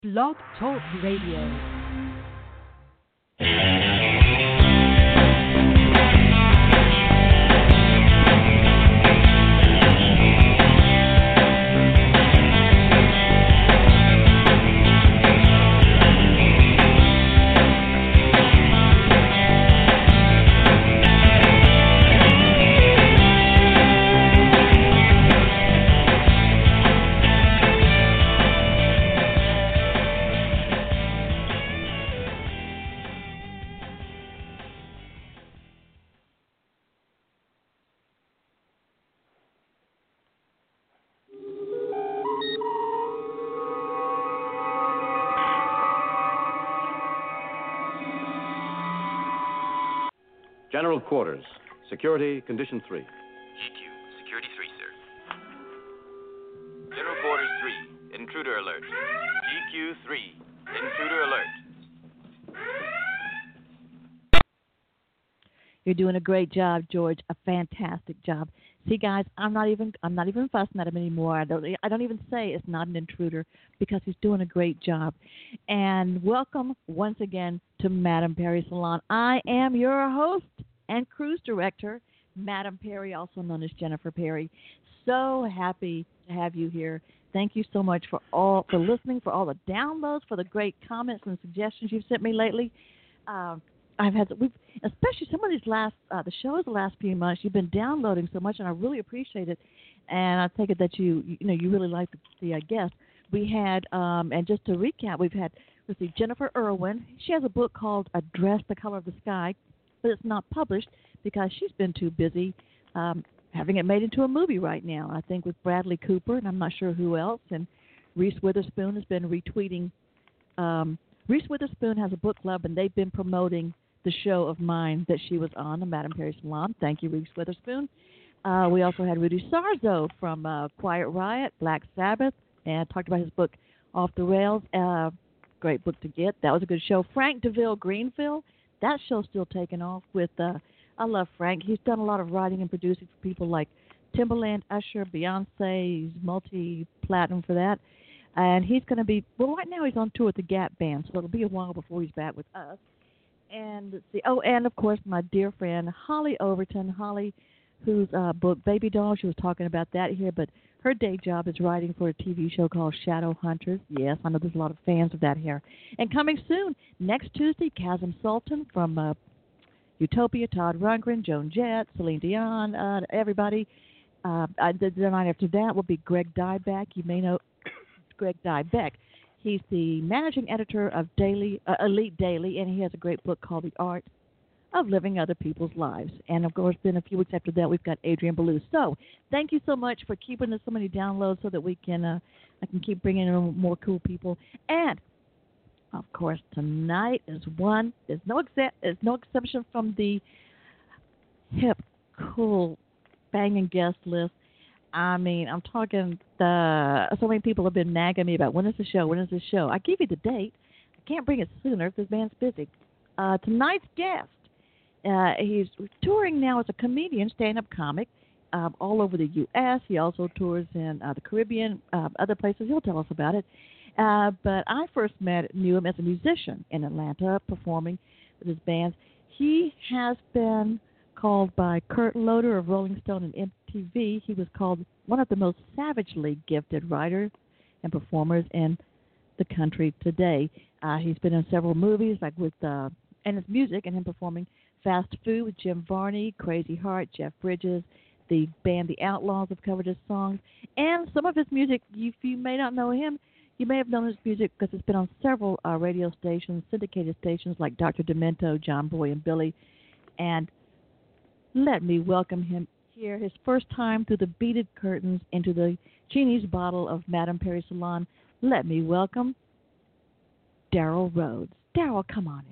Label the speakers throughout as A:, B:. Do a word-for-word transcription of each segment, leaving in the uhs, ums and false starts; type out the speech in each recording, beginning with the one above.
A: Blog Talk Radio.
B: General Quarters. Security, Condition three.
C: G Q, Security three, sir. General Quarters three, Intruder Alert. G Q three, Intruder Alert.
A: You're doing a great job, George. A fantastic job. See, guys, I'm not even I'm not even fussing at him anymore. I don't I don't even say it's not an intruder because he's doing a great job. And welcome once again to Madame Perry Salon. I am your host and cruise director, Madame Perry, also known as Jennifer Perry. So happy to have you here. Thank you so much for all for listening, for all the downloads, for the great comments and suggestions you've sent me lately. Um, I've had, we've, especially some of these last, uh, the shows the last few months, you've been downloading so much, and I really appreciate it. And I take it that you, you know, you really like the, the uh, guest. We had, um, and just to recap, we've had, let's see, Jennifer Irwin. She has a book called A Dress the Color of the Sky, but it's not published because she's been too busy um, having it made into a movie right now, I think, with Bradley Cooper, and I'm not sure who else. And Reese Witherspoon has been retweeting. Um, Reese Witherspoon has a book club, and they've been promoting the show of mine that she was on, the Madame Perry Salon. Thank you, Reese Witherspoon. Uh, we also had Rudy Sarzo from uh, Quiet Riot, Black Sabbath, and talked about his book, Off the Rails. Uh, great book to get. That was a good show. Frank DeVille Greenfield, that show's still taking off with, uh, I love Frank. He's done a lot of writing and producing for people like Timbaland, Usher, Beyonce. He's multi-platinum for that. And he's going to be, well, right now he's on tour with the Gap Band, so it'll be a while before he's back with us. And let's see, oh, and of course, my dear friend Holly Overton. Holly, whose uh, book Baby Doll, she was talking about that here, but her day job is writing for a T V show called Shadow Hunters. Yes, I know there's a lot of fans of that here. And coming soon, next Tuesday, Kazim Sultan from uh, Utopia, Todd Rundgren, Joan Jett, Celine Dion, uh, everybody. Uh, I, the, the night after that will be Greg Dybeck. You may know Greg Dybeck. He's the managing editor of Daily, uh, Elite Daily, and he has a great book called The Art of Living Other People's Lives. And, of course, then a few weeks after that, we've got Adrian Belew. So thank you so much for keeping us so many downloads so that we can uh, I can keep bringing in more cool people. And, of course, tonight is one. There's no, exe- there's no exception from the hip, cool, banging guest list. I mean, I'm talking the, so many people have been nagging me about when is the show, when is the show. I give you the date. I can't bring it sooner if this man's busy. Uh, tonight's guest, uh, he's touring now as a comedian, stand-up comic, um, all over the U S He also tours in uh, the Caribbean, uh, other places. He'll tell us about it. Uh, but I first met, knew him as a musician in Atlanta, performing with his bands. He has been called by Kurt Loder of Rolling Stone and M T V. He was called one of the most savagely gifted writers and performers in the country today. Uh, he's been in several movies, like with uh, and his music and him performing Fast Food with Jim Varney, Crazy Heart, Jeff Bridges. The band The Outlaws have covered his songs, and some of his music. If you may not know him, you may have known his music because it's been on several uh, radio stations, syndicated stations like Doctor Demento, John Boy, and Billy. And let me welcome him here, his first time through the beaded curtains into the genie's bottle of Madame Perry Salon. Let me welcome Daryl Rhodes. Daryl, come on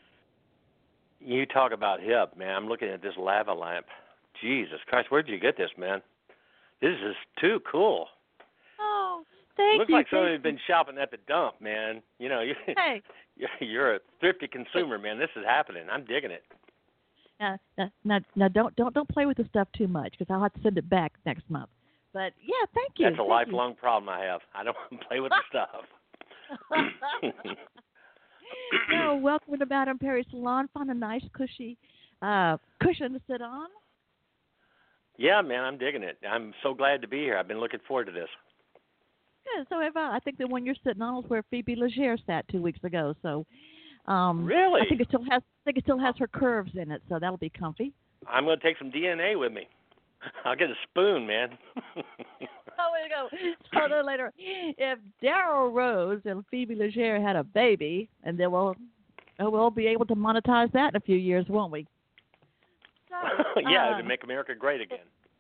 A: in.
D: You talk about hip, man. I'm looking at this lava lamp. Jesus Christ, where'd you get this, man? This is too cool.
A: Oh, thank
D: Looks
A: you.
D: like somebody's been shopping at the dump, man. You know, you,
A: Hey.
D: you're a thrifty consumer, man. This is happening. I'm digging it.
A: Now, now, now, now don't don't don't play with the stuff too much because I'll have to send it back next month. But yeah, thank you.
D: That's a
A: thank
D: lifelong
A: you.
D: problem I have. I don't play with the stuff.
A: No, welcome to Madame Perry Salon. Find a nice, cushy uh, cushion to sit on.
D: Yeah, man, I'm digging it. I'm so glad to be here. I've been looking forward to this.
A: Yeah, so have I. I think the one you're sitting on is where Phoebe Legere sat two weeks ago. So, um,
D: Really?
A: I think it still has. I think it still has her curves in it, so that'll be comfy.
D: I'm going to take some D N A with me. I'll get a spoon, man.
A: Oh, there you go. So then later, if Daryl Rose and Phoebe Legere had a baby, and then we'll we'll be able to monetize that in a few years, won't we? So,
D: yeah,
A: uh,
D: to make America great again.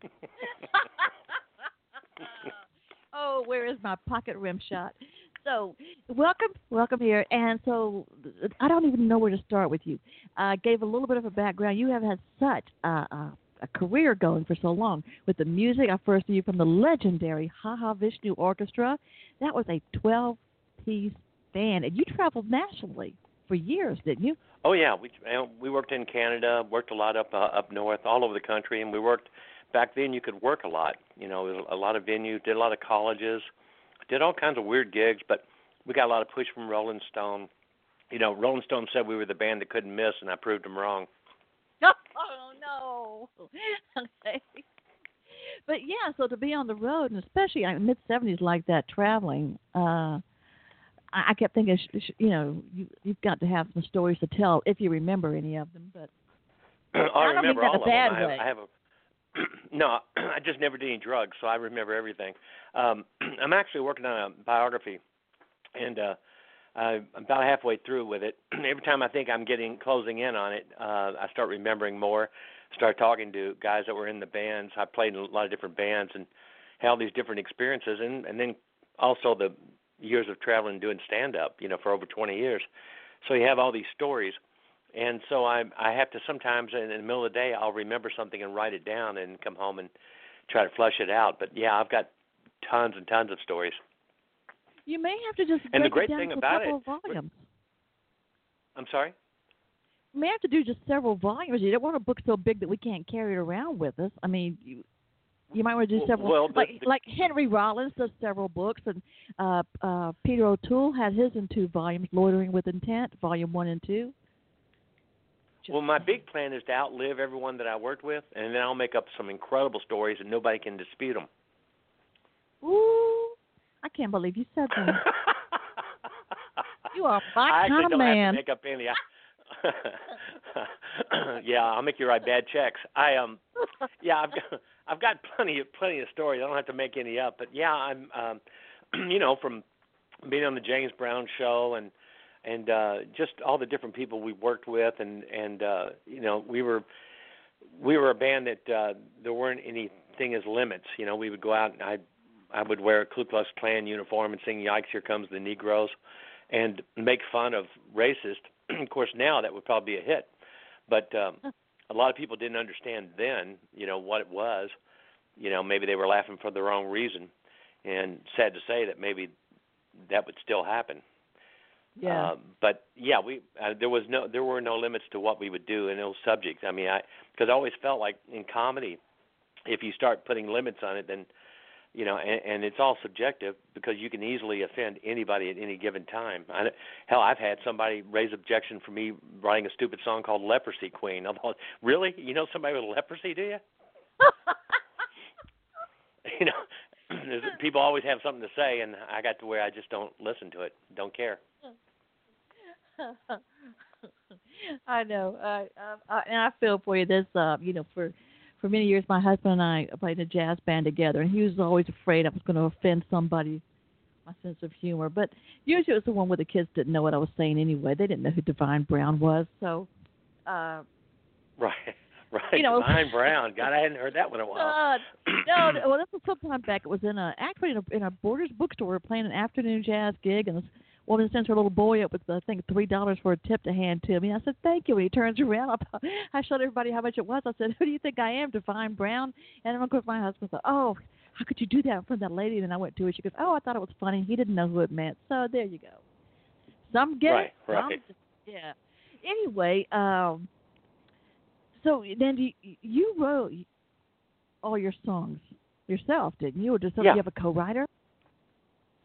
A: Oh, where is my pocket rim shot? So, welcome, welcome here. And so, I don't even know where to start with you. I uh, gave a little bit of a background. You have had such a, a, a career going for so long. With the music, I first knew you from the legendary Ha Ha Vishnu Orchestra. That was a twelve-piece band, and you traveled nationally for years, didn't you?
D: Oh yeah, we we worked in Canada, worked a lot up uh, up north, all over the country, and we worked. Back then, you could work a lot. You know, a lot of venues, did a lot of colleges, did all kinds of weird gigs. But we got a lot of push from Rolling Stone. You know, Rolling Stone said we were the band that couldn't miss, and I proved them wrong.
A: Oh no. Okay. But yeah, so to be on the road, and especially in mid seventies like that, traveling. Uh, I kept thinking, you know, you, you've got to have some stories to tell if you remember any of them. But
D: I,
A: I don't
D: remember
A: mean
D: all
A: that a bad
D: of them.
A: way.
D: I have, I have a no, I just never did any drugs, so I remember everything. Um, I'm actually working on a biography, and uh, I'm about halfway through with it. Every time I think I'm getting closing in on it, uh, I start remembering more. Start talking to guys that were in the bands. I played in a lot of different bands and had all these different experiences, and, and then also the years of traveling doing stand-up, you know, for over twenty years. So you have all these stories. And so I I have to sometimes in the middle of the day I'll remember something and write it down and come home and try to flush it out. But, yeah, I've got tons and tons of stories.
A: You may have to just
D: and
A: break
D: the great
A: it down
D: thing
A: to
D: about
A: several
D: it,
A: volumes.
D: I'm sorry?
A: You may have to do just several volumes. You don't want a book so big that we can't carry it around with us. I mean, you you might want to do several.
D: Well, the,
A: like
D: the,
A: like Henry Rollins does several books, and uh, uh, Peter O'Toole had his in two volumes, Loitering with Intent, volume one and two. Just
D: well, my big plan is to outlive everyone that I worked with, and then I'll make up some incredible stories, and nobody can dispute them.
A: Ooh, I can't believe you said that. You are my
D: I
A: kind
D: actually
A: of
D: don't
A: man.
D: have to make up any. Yeah, I'll make you write bad checks. I um, yeah, I've got I've got plenty of plenty of stories. I don't have to make any up. But yeah, I'm um, you know, from being on the James Brown show and and uh, just all the different people we worked with, and and uh, you know, we were we were a band that uh, there weren't anything as limits. You know, we would go out and I I would wear a Ku Klux Klan uniform and sing "Yikes, Here Comes the Negroes," and make fun of racist. Of course, now that would probably be a hit, but um, a lot of people didn't understand then, you know, what it was. You know, maybe they were laughing for the wrong reason, and sad to say that maybe that would still happen.
A: Yeah.
D: Uh, but yeah, we uh, there was no there were no limits to what we would do in those subjects. I mean, I because I always felt like in comedy, if you start putting limits on it, then you know, and, and it's all subjective because you can easily offend anybody at any given time. I, hell, I've had somebody raise objection for me writing a stupid song called "Leprosy Queen." I thought, really? You know somebody with leprosy, do you? You know, people always have something to say, and I got to where I just don't listen to it, don't care.
A: I know, I, I, and I feel for you. This, uh, you know, for for many years, my husband and I played in a jazz band together, and he was always afraid I was going to offend somebody. My sense of humor, but usually it was the one where the kids didn't know what I was saying anyway. They didn't know who Divine Brown was, so. Uh,
D: right. Right,
A: you know,
D: Divine Brown. God, I hadn't heard that one in a while.
A: Uh, no, well, this was some time back. It was in a actually in a, in a Borders bookstore. We were playing an afternoon jazz gig, and this woman sends her little boy up with I think three dollars for a tip to hand to me. I said thank you. And he turns around. I, I showed everybody how much it was. I said, who do you think I am, Divine Brown? And then of course my husband said, oh, how could you do that in front of that lady? And then I went to her. She goes, oh, I thought it was funny. He didn't know who it meant. So there you go. Some get
D: right,
A: it.
D: Right.
A: Some, yeah. Anyway. um So then you, you wrote all your songs yourself, didn't you? Or did somebody
D: yeah.
A: have a co-writer?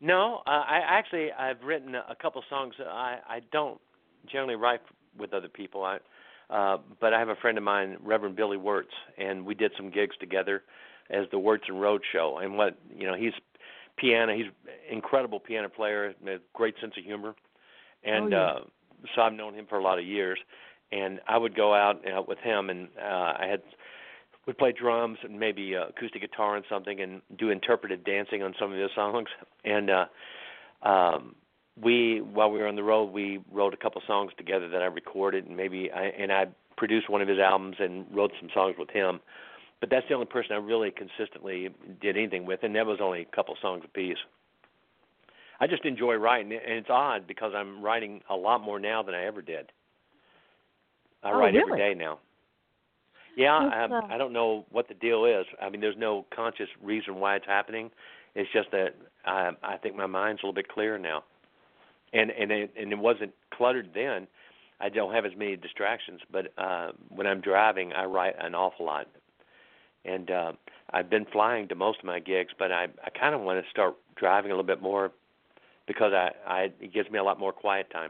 D: No, uh, I actually I've written a couple songs. I I don't generally write with other people. I uh, but I have a friend of mine, Reverend Billy Wirtz, and we did some gigs together as the Wirtz and Road Show. And what you know, he's piano. He's incredible piano player, a great sense of humor, and
A: oh, yeah.
D: uh, so I've known him for a lot of years. And I would go out uh, with him, and uh, I had would play drums and maybe uh, acoustic guitar and something, and do interpretive dancing on some of his songs. And uh, um, we, while we were on the road, we wrote a couple songs together that I recorded, and maybe I and I produced one of his albums and wrote some songs with him. But that's the only person I really consistently did anything with, and that was only a couple songs apiece. I just enjoy writing, and it's odd because I'm writing a lot more now than I ever did. I
A: oh,
D: write
A: really?
D: every day now. Yeah, I,
A: uh,
D: I don't know what the deal is. I mean, there's no conscious reason why it's happening. It's just that I, I think my mind's a little bit clearer now, and and it, and it wasn't cluttered then. I don't have as many distractions, but uh, when I'm driving, I write an awful lot, and uh, I've been flying to most of my gigs, but I I kind of want to start driving a little bit more because I, I it gives me a lot more quiet time.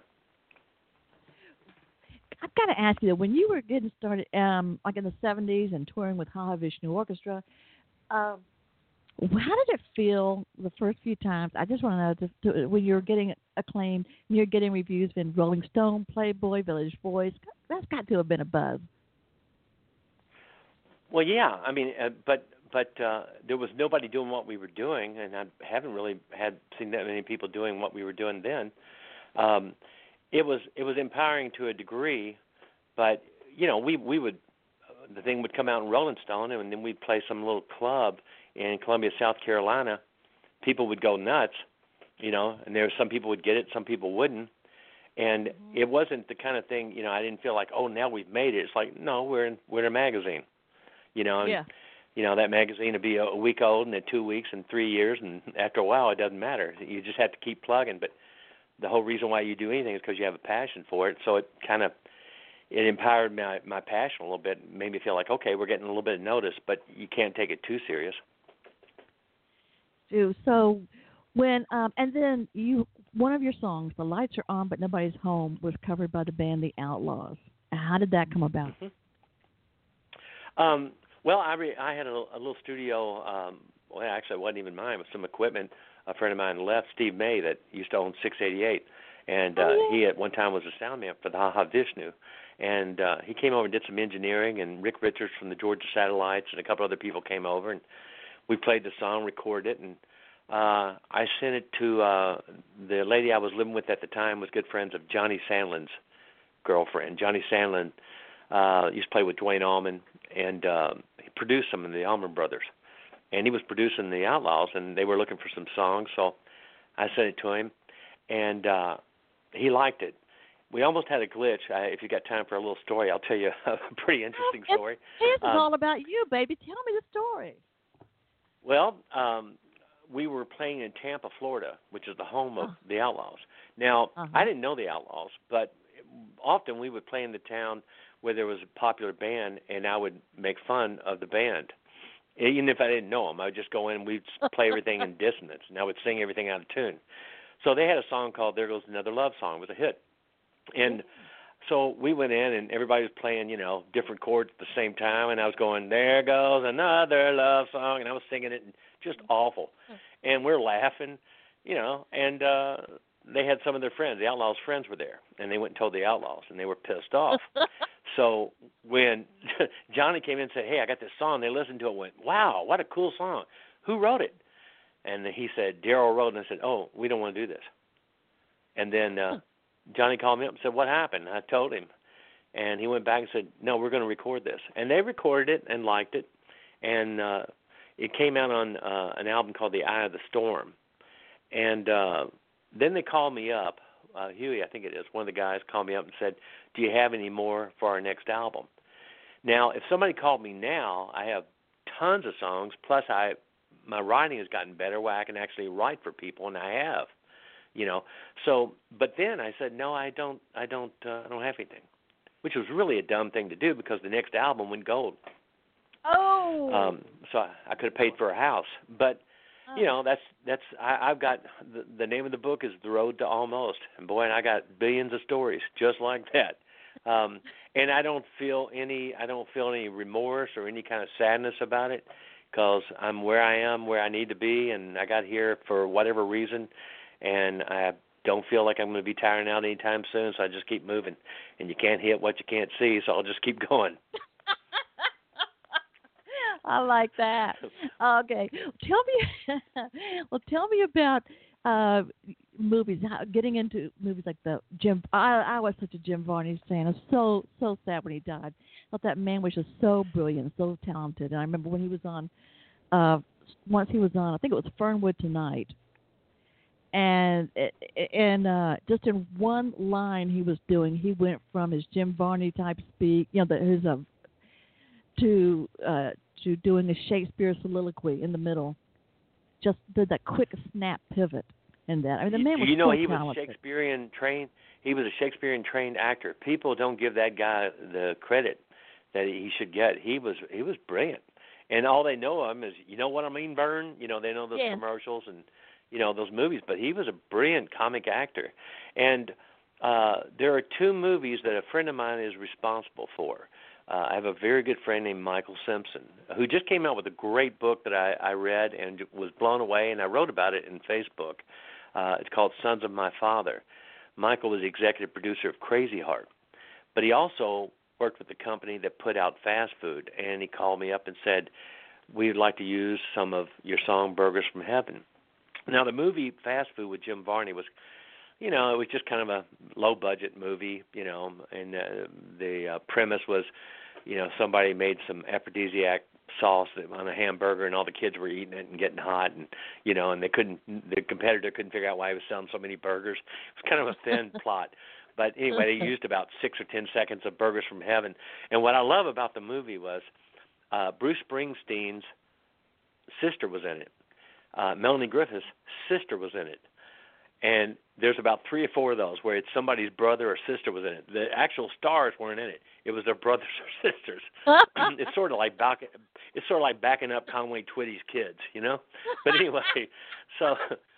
A: I've got to ask you, though, when you were getting started, um, like in the seventies and touring with Haha Vishnu Orchestra, um, how did it feel the first few times? I just want to know, just to, when you were getting acclaimed, when you were getting reviews in Rolling Stone, Playboy, Village Voice, that's got to have been a buzz.
D: Well, yeah, I mean, uh, but but uh, there was nobody doing what we were doing, and I haven't really had seen that many people doing what we were doing then. Um, It was it was empowering to a degree, but you know we we would uh, the thing would come out in Rolling Stone, and then we'd play some little club in Columbia, South Carolina. People would go nuts, you know, and there some people would get it, some people wouldn't, and mm-hmm. it wasn't the kind of thing, you know. I didn't feel like, oh, now we've made it. It's like, no, we're in we're in a magazine, you know. And,
A: yeah.
D: You know, that magazine would be a week old, and then two weeks, and three years, and after a while, it doesn't matter. You just have to keep plugging, but the whole reason why you do anything is because you have a passion for it. So it kind of it empowered my my passion a little bit, made me feel like, okay, we're getting a little bit of notice, but you can't take it too serious.
A: So when um, and then you one of your songs, "The Lights Are On But Nobody's Home," was covered by the band The Outlaws. How did that come about?
D: Mm-hmm. Um, well, I re- I had a, a little studio. Um, well, actually, it wasn't even mine. It was some equipment. A friend of mine left, Steve May, that used to own six eighty-eight, and uh,
A: oh, yeah.
D: he at one time was a sound man for the Haha Vishnu, and uh, he came over and did some engineering, and Rick Richards from the Georgia Satellites and a couple other people came over, and we played the song, recorded it, and uh, I sent it to uh, the lady I was living with at the time, was good friends of Johnny Sandlin's girlfriend. Johnny Sandlin uh, used to play with Duane Allman, and uh, he produced some of the Allman Brothers. And he was producing the Outlaws, and they were looking for some songs, so I sent it to him, and uh, he liked it. We almost had a glitch. I, if you got time for a little story, I'll tell you a pretty interesting
A: oh,
D: story.
A: This is
D: um,
A: all about you, baby. Tell me the story.
D: Well, um, we were playing in Tampa, Florida, which is the home of oh. the Outlaws. Now,
A: uh-huh.
D: I didn't know the Outlaws, but often we would play in the town where there was a popular band, and I would make fun of the band. Even if I didn't know them, I would just go in and we'd play everything in dissonance, and I would sing everything out of tune. So they had a song called "There Goes Another Love Song." It was a hit. And so we went in, and everybody was playing, you know, different chords at the same time, and I was going, "There goes another love song," and I was singing it, and just awful. And we're laughing, you know, and uh, they had some of their friends. The Outlaws' friends were there, and they went and told the Outlaws, and they were pissed off. So when Johnny came in and said, "Hey, I got this song," they listened to it and went, "Wow, what a cool song. Who wrote it?" And he said, "Daryl wrote it." And I said, "Oh, we don't want to do this." And then uh, Johnny called me up and said, "What happened?" And I told him. And he went back and said, "No, we're going to record this." And they recorded it and liked it. And uh, it came out on uh, an album called The Eye of the Storm. And uh, then they called me up. Uh, Huey, I think it is, one of the guys called me up and said, "Do you have any more for our next album?" Now, if somebody called me now, I have tons of songs, plus I my writing has gotten better where I can actually write for people, and I have, you know. So, but then I said, no, I don't, I don't, uh, I don't have anything, which was really a dumb thing to do because the next album went gold.
A: Oh.
D: Um, so I, I could have paid for a house, but you know, that's that's I, I've got the, the name of the book is The Road to Almost, and boy, and I got billions of stories just like that. Um, and I don't feel any I don't feel any remorse or any kind of sadness about it, because I'm where I am, where I need to be, and I got here for whatever reason, and I don't feel like I'm going to be tiring out anytime soon, so I just keep moving. And you can't hit what you can't see, so I'll just keep going.
A: I like that. Okay, tell me. Well, tell me about uh, movies. How, getting into movies like the Jim. I, I was such a Jim Varney fan. I was so so sad when he died. I thought that man was just so brilliant, so talented. And I remember when he was on. Uh, once he was on, I think it was Fernwood Tonight. And and uh, just in one line he was doing, he went from his Jim Varney type speak, you know, the, his uh, to uh, to doing a Shakespeare soliloquy in the middle. Just did that quick snap pivot in that. I mean, the man was
D: you know
A: so
D: he
A: talented.
D: was Shakespearean trained. He was a Shakespearean trained actor. People don't give that guy the credit that he should get. He was he was brilliant, and all they know of him is, you know what I mean, Vern. You know, they know those
A: yeah.
D: commercials and. You know, those movies, but he was a brilliant comic actor. And uh, there are two movies that a friend of mine is responsible for. Uh, I have a very good friend named Michael Simpson, who just came out with a great book that I, I read and was blown away, and I wrote about it in Facebook. Uh, it's called Sons of My Father. Michael was the executive producer of Crazy Heart, but he also worked with the company that put out fast food, and he called me up and said, we'd like to use some of your song, Burgers from Heaven. Now, the movie Fast Food with Jim Varney was, you know, it was just kind of a low-budget movie, you know, and uh, the uh, premise was, you know, somebody made some aphrodisiac sauce on a hamburger, and all the kids were eating it and getting hot, and, you know, and they couldn't, the competitor couldn't figure out why he was selling so many burgers. It was kind of a thin plot. But anyway, they used about six or ten seconds of Burgers from Heaven. And what I love about the movie was uh, Bruce Springsteen's sister was in it. Uh, Melanie Griffith's sister was in it. And there's about three or four of those where it's somebody's brother or sister was in it. The actual stars weren't in it. It was their brothers or sisters. It's sort of like back, it's sort of like backing up Conway Twitty's kids, you know? But anyway, so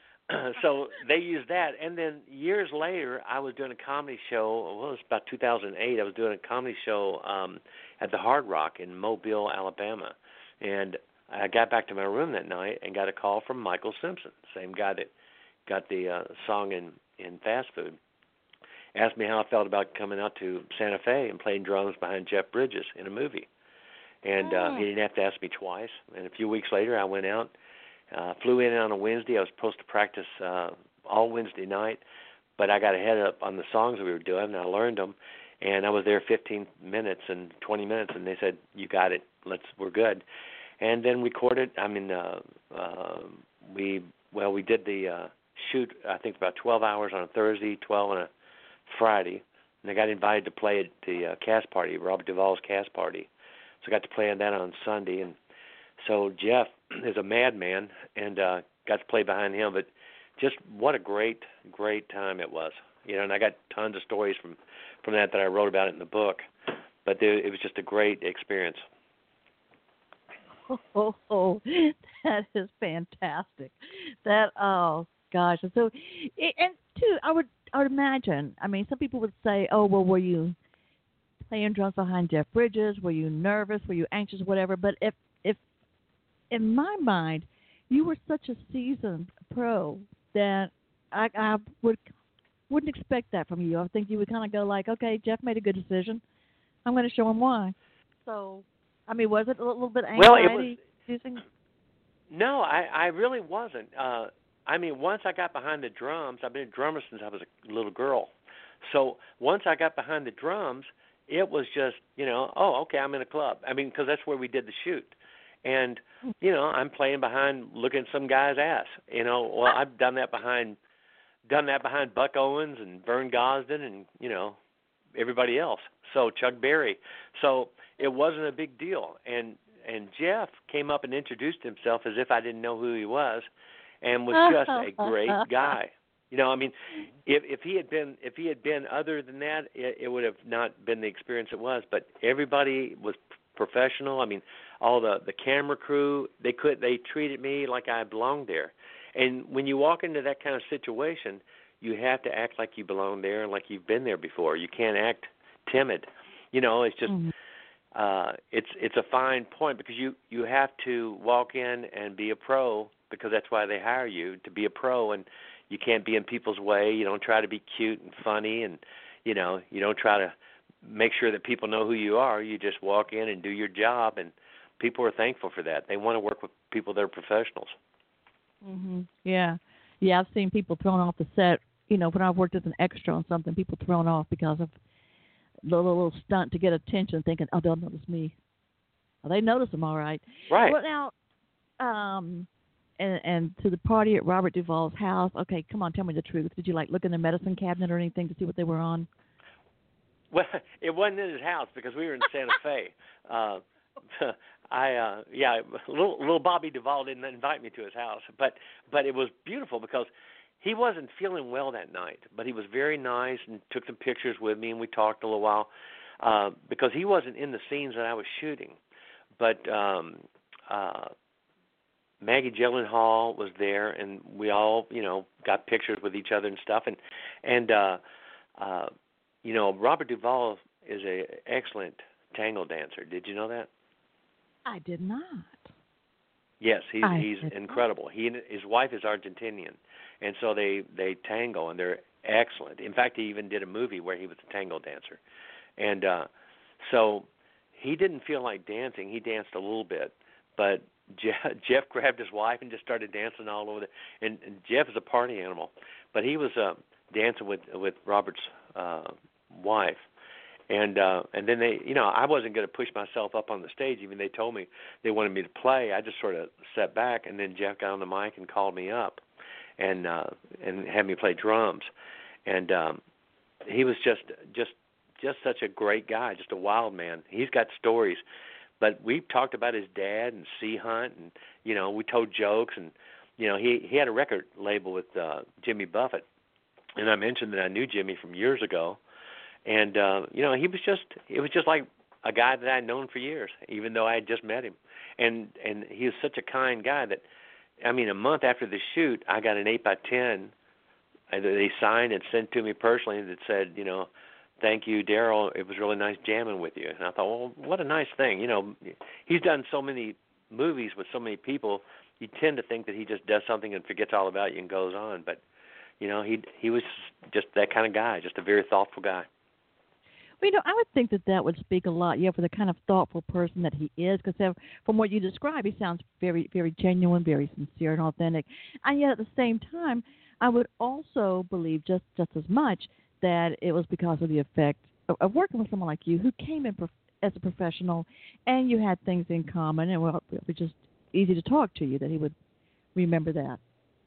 D: so they used that. And then years later, I was doing a comedy show. Well, it was about two thousand eight. I was doing a comedy show um, at the Hard Rock in Mobile, Alabama. And I got back to my room that night and got a call from Michael Simpson, same guy that got the uh, song in, in Fast Food. Asked me how I felt about coming out to Santa Fe and playing drums behind Jeff Bridges in a movie. And uh,
A: oh.
D: he didn't have to ask me twice. And a few weeks later, I went out, uh, flew in on a Wednesday. I was supposed to practice uh, all Wednesday night, but I got a head up on the songs we were doing, and I learned them. And I was there fifteen minutes and twenty minutes, and they said, "You got it. Let's. We're good." And then recorded. I mean, uh, uh, we well, we did the uh, shoot. I think about twelve hours on a Thursday, twelve on a Friday, and I got invited to play at the uh, cast party, Robert Duvall's cast party. So I got to play on that on Sunday. And so Jeff is a madman, and uh, got to play behind him. But just what a great, great time it was. You know, and I got tons of stories from, from that that I wrote about it in the book. But there, it was just a great experience.
A: Oh, oh, oh, that is fantastic. That oh gosh, and so and too, I would I would imagine. I mean, some people would say, "Oh, well, were you playing drums behind Jeff Bridges? Were you nervous? Were you anxious? Whatever." But if if in my mind, you were such a seasoned pro that I, I would wouldn't expect that from you. I think you would kind of go like, "Okay, Jeff made a good decision. I'm going to show him why." So. I mean, was it a little bit anxiety?
D: Well, it was.
A: Using...
D: No, I, I really wasn't. Uh, I mean, once I got behind the drums, I've been a drummer since I was a little girl. So once I got behind the drums, it was just, you know, oh, okay, I'm in a club. I mean, because that's where we did the shoot. And, you know, I'm playing behind, looking at some guy's ass. You know, well, I've done that behind, done that behind Buck Owens and Vern Gosdin and, you know, everybody else. So Chuck Berry. So it wasn't a big deal. And and Jeff came up and introduced himself as if I didn't know who he was, and was just a great guy. You know, I mean, if if he had been if he had been other than that, it, it would have not been the experience it was. But everybody was professional. I mean, all the the camera crew. They could they treated me like I belonged there. And when you walk into that kind of situation, you have to act like you belong there and like you've been there before. You can't act timid. You know, it's just mm-hmm. uh, it's it's a fine point because you you have to walk in and be a pro because that's why they hire you to be a pro, and you can't be in people's way. You don't try to be cute and funny, and you know you don't try to make sure that people know who you are. You just walk in and do your job, and people are thankful for that. They want to work with people that are professionals.
A: Mm-hmm. Yeah, yeah. I've seen people thrown off the set. You know, when I've worked as an extra on something, people thrown off because of a little, little stunt to get attention, thinking, "Oh, they'll notice me." Well, they notice them, all right.
D: Right.
A: Well, now, um, and, and to the party at Robert Duvall's house. Okay, come on, tell me the truth. Did you like look in the medicine cabinet or anything to see what they were on?
D: Well, it wasn't in his house because we were in Santa Fe. Uh, I uh yeah, little little Bobby Duvall didn't invite me to his house, but but it was beautiful because he wasn't feeling well that night, but he was very nice and took some pictures with me and we talked a little while uh, because he wasn't in the scenes that I was shooting. But um uh Maggie Gyllenhaal was there and we all, you know, got pictures with each other and stuff and and uh uh you know, Robert Duvall is a excellent tango dancer. Did you know that?
A: I did not.
D: Yes, he's
A: I
D: he's incredible. He and his wife is Argentinian, and so they they tango and they're excellent. In fact, he even did a movie where he was a tango dancer, and uh, so he didn't feel like dancing. He danced a little bit, but Jeff, Jeff grabbed his wife and just started dancing all over. The, and, and Jeff is a party animal, but he was uh, dancing with with Robert's uh, wife. And uh, and then they, you know, I wasn't going to push myself up on the stage. Even they told me they wanted me to play. I just sort of sat back, and then Jeff got on the mic and called me up, and uh, and had me play drums. And um, he was just just just such a great guy, just a wild man. He's got stories, but we talked about his dad and Sea Hunt, and you know, we told jokes, and you know, he he had a record label with uh, Jimmy Buffett, and I mentioned that I knew Jimmy from years ago. And, uh, you know, he was just, it was just like a guy that I had known for years, even though I had just met him. And and he was such a kind guy that, I mean, a month after the shoot, I got an eight by ten that they signed and sent to me personally that said, you know, thank you, Daryl. It was really nice jamming with you. And I thought, well, what a nice thing. You know, he's done so many movies with so many people, you tend to think that he just does something and forgets all about you and goes on. But, you know, he he was just that kind of guy, just a very thoughtful guy.
A: Well, you know, I would think that that would speak a lot, yeah, for the kind of thoughtful person that he is, because from what you describe, he sounds very, very genuine, very sincere and authentic. And yet at the same time, I would also believe just, just as much that it was because of the effect of, of working with someone like you who came in prof- as a professional and you had things in common and well, it was just easy to talk to you, that he would remember that.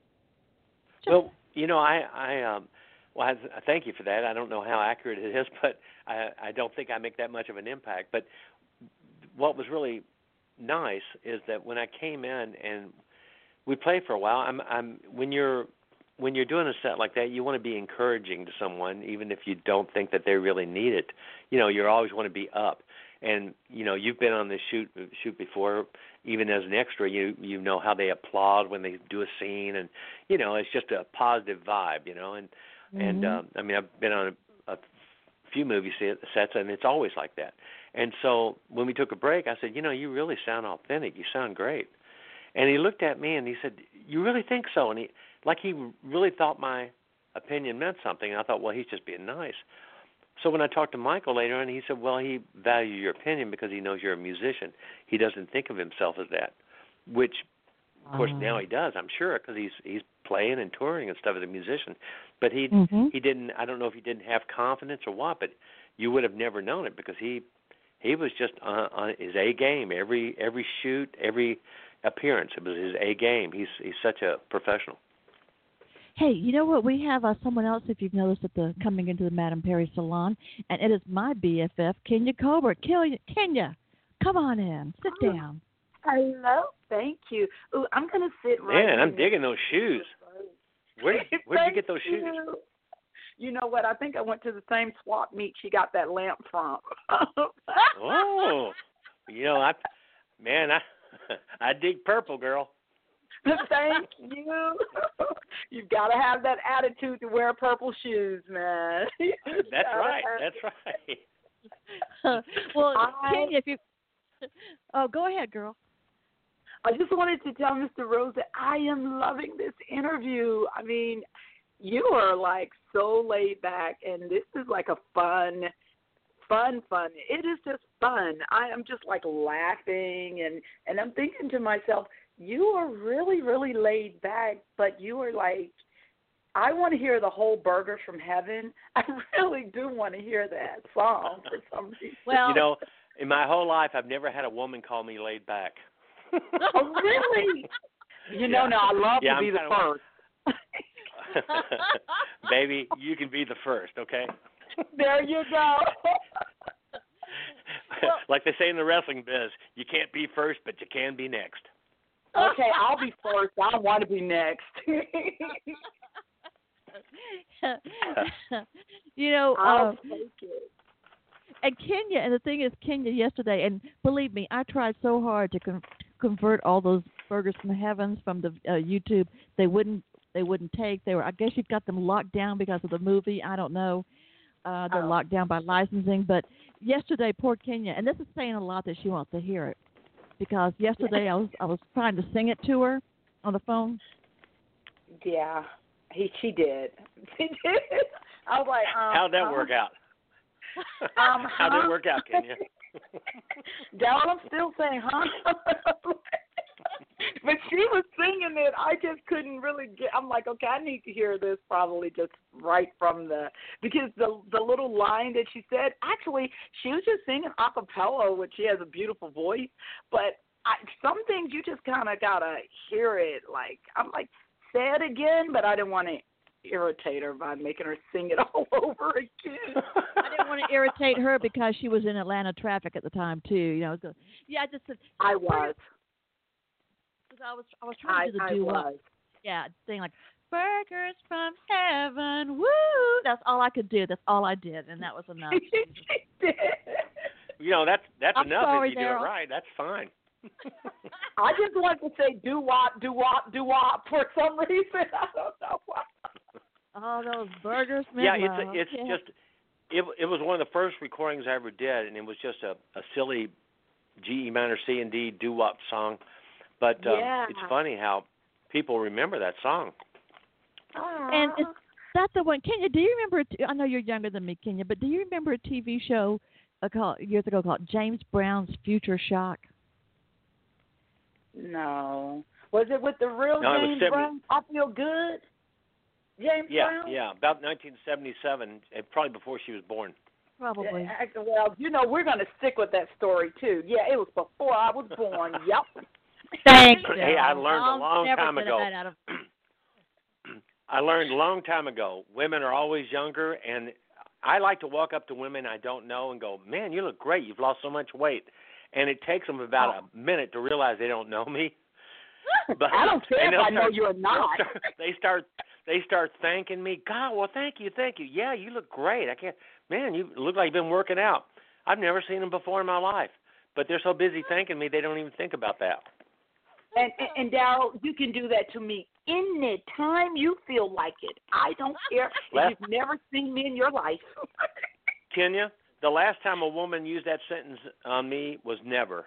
A: Just
D: well, you know, I... I um, Well, I, I thank you for that. I don't know how accurate it is, but I, I don't think I make that much of an impact. But what was really nice is that when I came in and we played for a while, I'm, I'm when you're when you're doing a set like that, you want to be encouraging to someone, even if you don't think that they really need it. You know, you always want to be up. And you know, you've been on this shoot shoot before. Even as an extra, you you know how they applaud when they do a scene, and you know, it's just a positive vibe. You know, and Mm-hmm. And, uh, I mean, I've been on a, a few movie sets, and it's always like that. And so when we took a break, I said, you know, you really sound authentic. You sound great. And he looked at me, and he said, you really think so? And he, like he really thought my opinion meant something. And I thought, well, he's just being nice. So when I talked to Michael later on, he said, well, he values your opinion because he knows you're a musician. He doesn't think of himself as that, which, of course, uh-huh. now he does, I'm sure, because he's he's playing and touring and stuff as a musician. But he mm-hmm. he didn't. I don't know if he didn't have confidence or what, but you would have never known it because he he was just on, on his A game. Every every shoot, every appearance, it was his A game. He's he's such a professional.
A: Hey, you know what? We have uh, someone else, if you've noticed, at the coming into the Madame Perry salon, and it is my B F F, Kenya Colbert. Kenya, come on in. Sit oh. down.
E: Hello. Thank you. Ooh, I'm going to sit right
D: Man,
E: here.
D: I'm digging those shoes. Where did where did you get those shoes?
E: You. you know what? I think I went to the same swap meet she got that lamp from.
D: Oh, you know, I Man, I I dig purple, girl.
E: Thank you. You've got to have that attitude to wear purple shoes, man.
D: That's right. That's right.
A: Uh, well,
E: I,
A: Kenya, if you oh, go ahead, girl.
E: I just wanted to tell Mister Rose that I am loving this interview. I mean, you are like so laid back, and this is like a fun, fun, fun. It is just fun. I am just like laughing, and and I'm thinking to myself, you are really, really laid back, but you are like, I want to hear the whole Burgers from Heaven. I really do want to hear that song for some reason.
A: Well,
D: You know, in my whole life, I've never had a woman call me laid back.
E: Oh, really? You know,
D: Yeah.
E: now I love
D: Yeah,
E: to be
D: I'm
E: the
D: kinda
E: first.
D: Baby, you can be the first, okay?
E: There you go.
D: Like they say in the wrestling biz, you can't be first, but you can be next.
E: Okay, I'll be first. I want to be next.
A: you know,
E: I'll
A: uh,
E: take it.
A: and Kenya, and the thing is, Kenya yesterday, and believe me, I tried so hard to con- convert all those burgers from heavens from the uh, YouTube. They wouldn't. They wouldn't take. They were. I guess you've got them locked down because of the movie. I don't know. Uh, they're
E: Oh.
A: locked down by licensing. But yesterday, poor Kenya, and this is saying a lot that she wants to hear it, because yesterday I was I was trying to sing it to her on the phone.
E: Yeah, he she did. She did. I was like, um,
D: How'd that
E: um,
D: work out?
E: Um,
D: How'd
E: huh?
D: it work out, Kenya?
E: Down, I'm still saying, huh? But she was singing it. I just couldn't really get. I'm like, okay, I need to hear this probably just right from the because the the little line that she said. Actually, she was just singing a cappella, which she has a beautiful voice. But I, some things you just kind of gotta hear it. Like I'm like, say it again, but I didn't want to irritate her by making her sing it all over again.
A: I didn't want to irritate her because she was in Atlanta traffic at the time too. You know, so, yeah, I just said
E: I was.
A: because I was I was trying
E: I,
A: to do the
E: I
A: do
E: was.
A: yeah thing like burgers from heaven, woo. That's all I could do. That's all I did, and that was enough.
D: You know, that's that's
A: I'm
D: enough
A: sorry,
D: if you
A: Daryl.
D: do it right. That's fine.
E: I just want to say do wop, do wop, do wop for some reason. I don't know why.
A: All those burgers,
D: Yeah,
A: meant
D: it's
A: love.
D: it's
A: Yeah.
D: just it it was one of the first recordings I ever did, and it was just a, a silly G E minor C and D doo wop song. But um,
E: Yeah.
D: it's funny how people remember that song.
A: And is that the one, Kenya? Do you remember? a t- I know you're younger than me, Kenya, but do you remember a T V show uh, called years ago called James Brown's Future Shock?
E: No. Was it with the real
D: No, it was
E: James
D: seventy
E: Brown? I feel good. James
D: Yeah,
E: Brown?
D: yeah, about nineteen seventy-seven, and probably before she was born.
A: Probably.
E: Yeah, act- well, you know, we're going to stick with that story, too. Yeah, it was before I was born. Yep.
A: Thanks.
D: Hey, I
A: Daryl.
D: learned a
A: I'll
D: long
A: never
D: time
A: get
D: ago.
A: that out of-
D: I learned a long time ago. Women are always younger, and I like to walk up to women I don't know and go, "Man, you look great. You've lost so much weight." And it takes them about
E: Oh.
D: a minute to realize they don't know me. But
E: I don't care
D: and
E: if
D: they'll
E: I know
D: start-
E: you're
D: they'll
E: not.
D: start- They start they start thanking me. God, well, thank you, thank you. Yeah, you look great. I can't. Man, you look like you've been working out. I've never seen them before in my life, but they're so busy thanking me they don't even think about that.
E: And, and, and Daryl, you can do that to me any time you feel like it. I don't care
D: Well-
E: if you've never seen me in your life.
D: Kenya, the last time a woman used that sentence on me was never.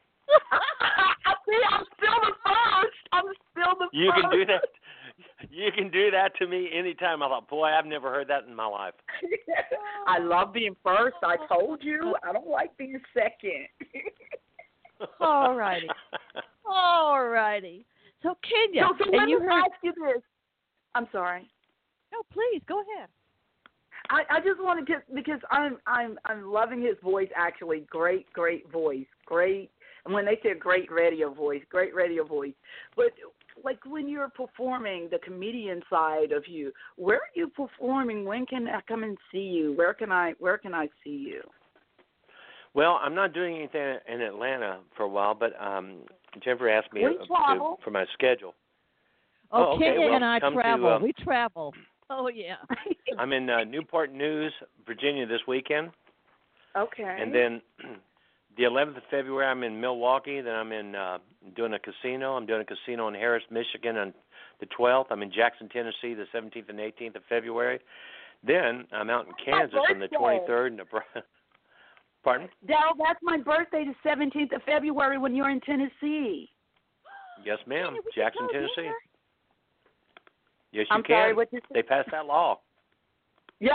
E: See, I'm still the first. I'm still the
D: You
E: first.
D: can do that. You can do that to me anytime. I thought, boy, I've never heard that in my life.
E: I love being first. I told you. I don't like being second.
A: All righty. All righty. So Kenya,
E: So, so let
A: and
E: me
A: you heard.
E: ask you this. I'm sorry.
A: No, please go ahead.
E: I, I just want to get because I'm I'm I'm loving his voice. Actually, great, great voice, great. And when they say great radio voice, great radio voice. But like when you're performing the comedian side of you, where are you performing? When can I come and see you? Where can I Where can I see you?
D: Well, I'm not doing anything in Atlanta for a while, but um, Jennifer asked me
E: We
D: to,
E: travel.
D: for my schedule.
A: Oh,
D: Oh, okay.
A: Kenya
D: Well,
A: and I
D: come to,
A: travel.
D: um,
A: we travel. Oh yeah.
D: I'm in uh, Newport News, Virginia this weekend,
E: Okay.
D: and then the eleventh of February, I'm in Milwaukee. Then I'm in uh, doing a casino. I'm doing a casino in Harris, Michigan on the twelfth. I'm in Jackson, Tennessee, the seventeenth and eighteenth of February. Then I'm out in Kansas on the twenty-third. Nebraska. Pardon?
E: Daryl, that's my birthday, the seventeenth of February, when you're in Tennessee.
D: Yes, ma'am. Jackson, Tennessee. Yes, you
E: I'm
D: can.
E: sorry, what you said?
D: They passed that law.
E: Yeah.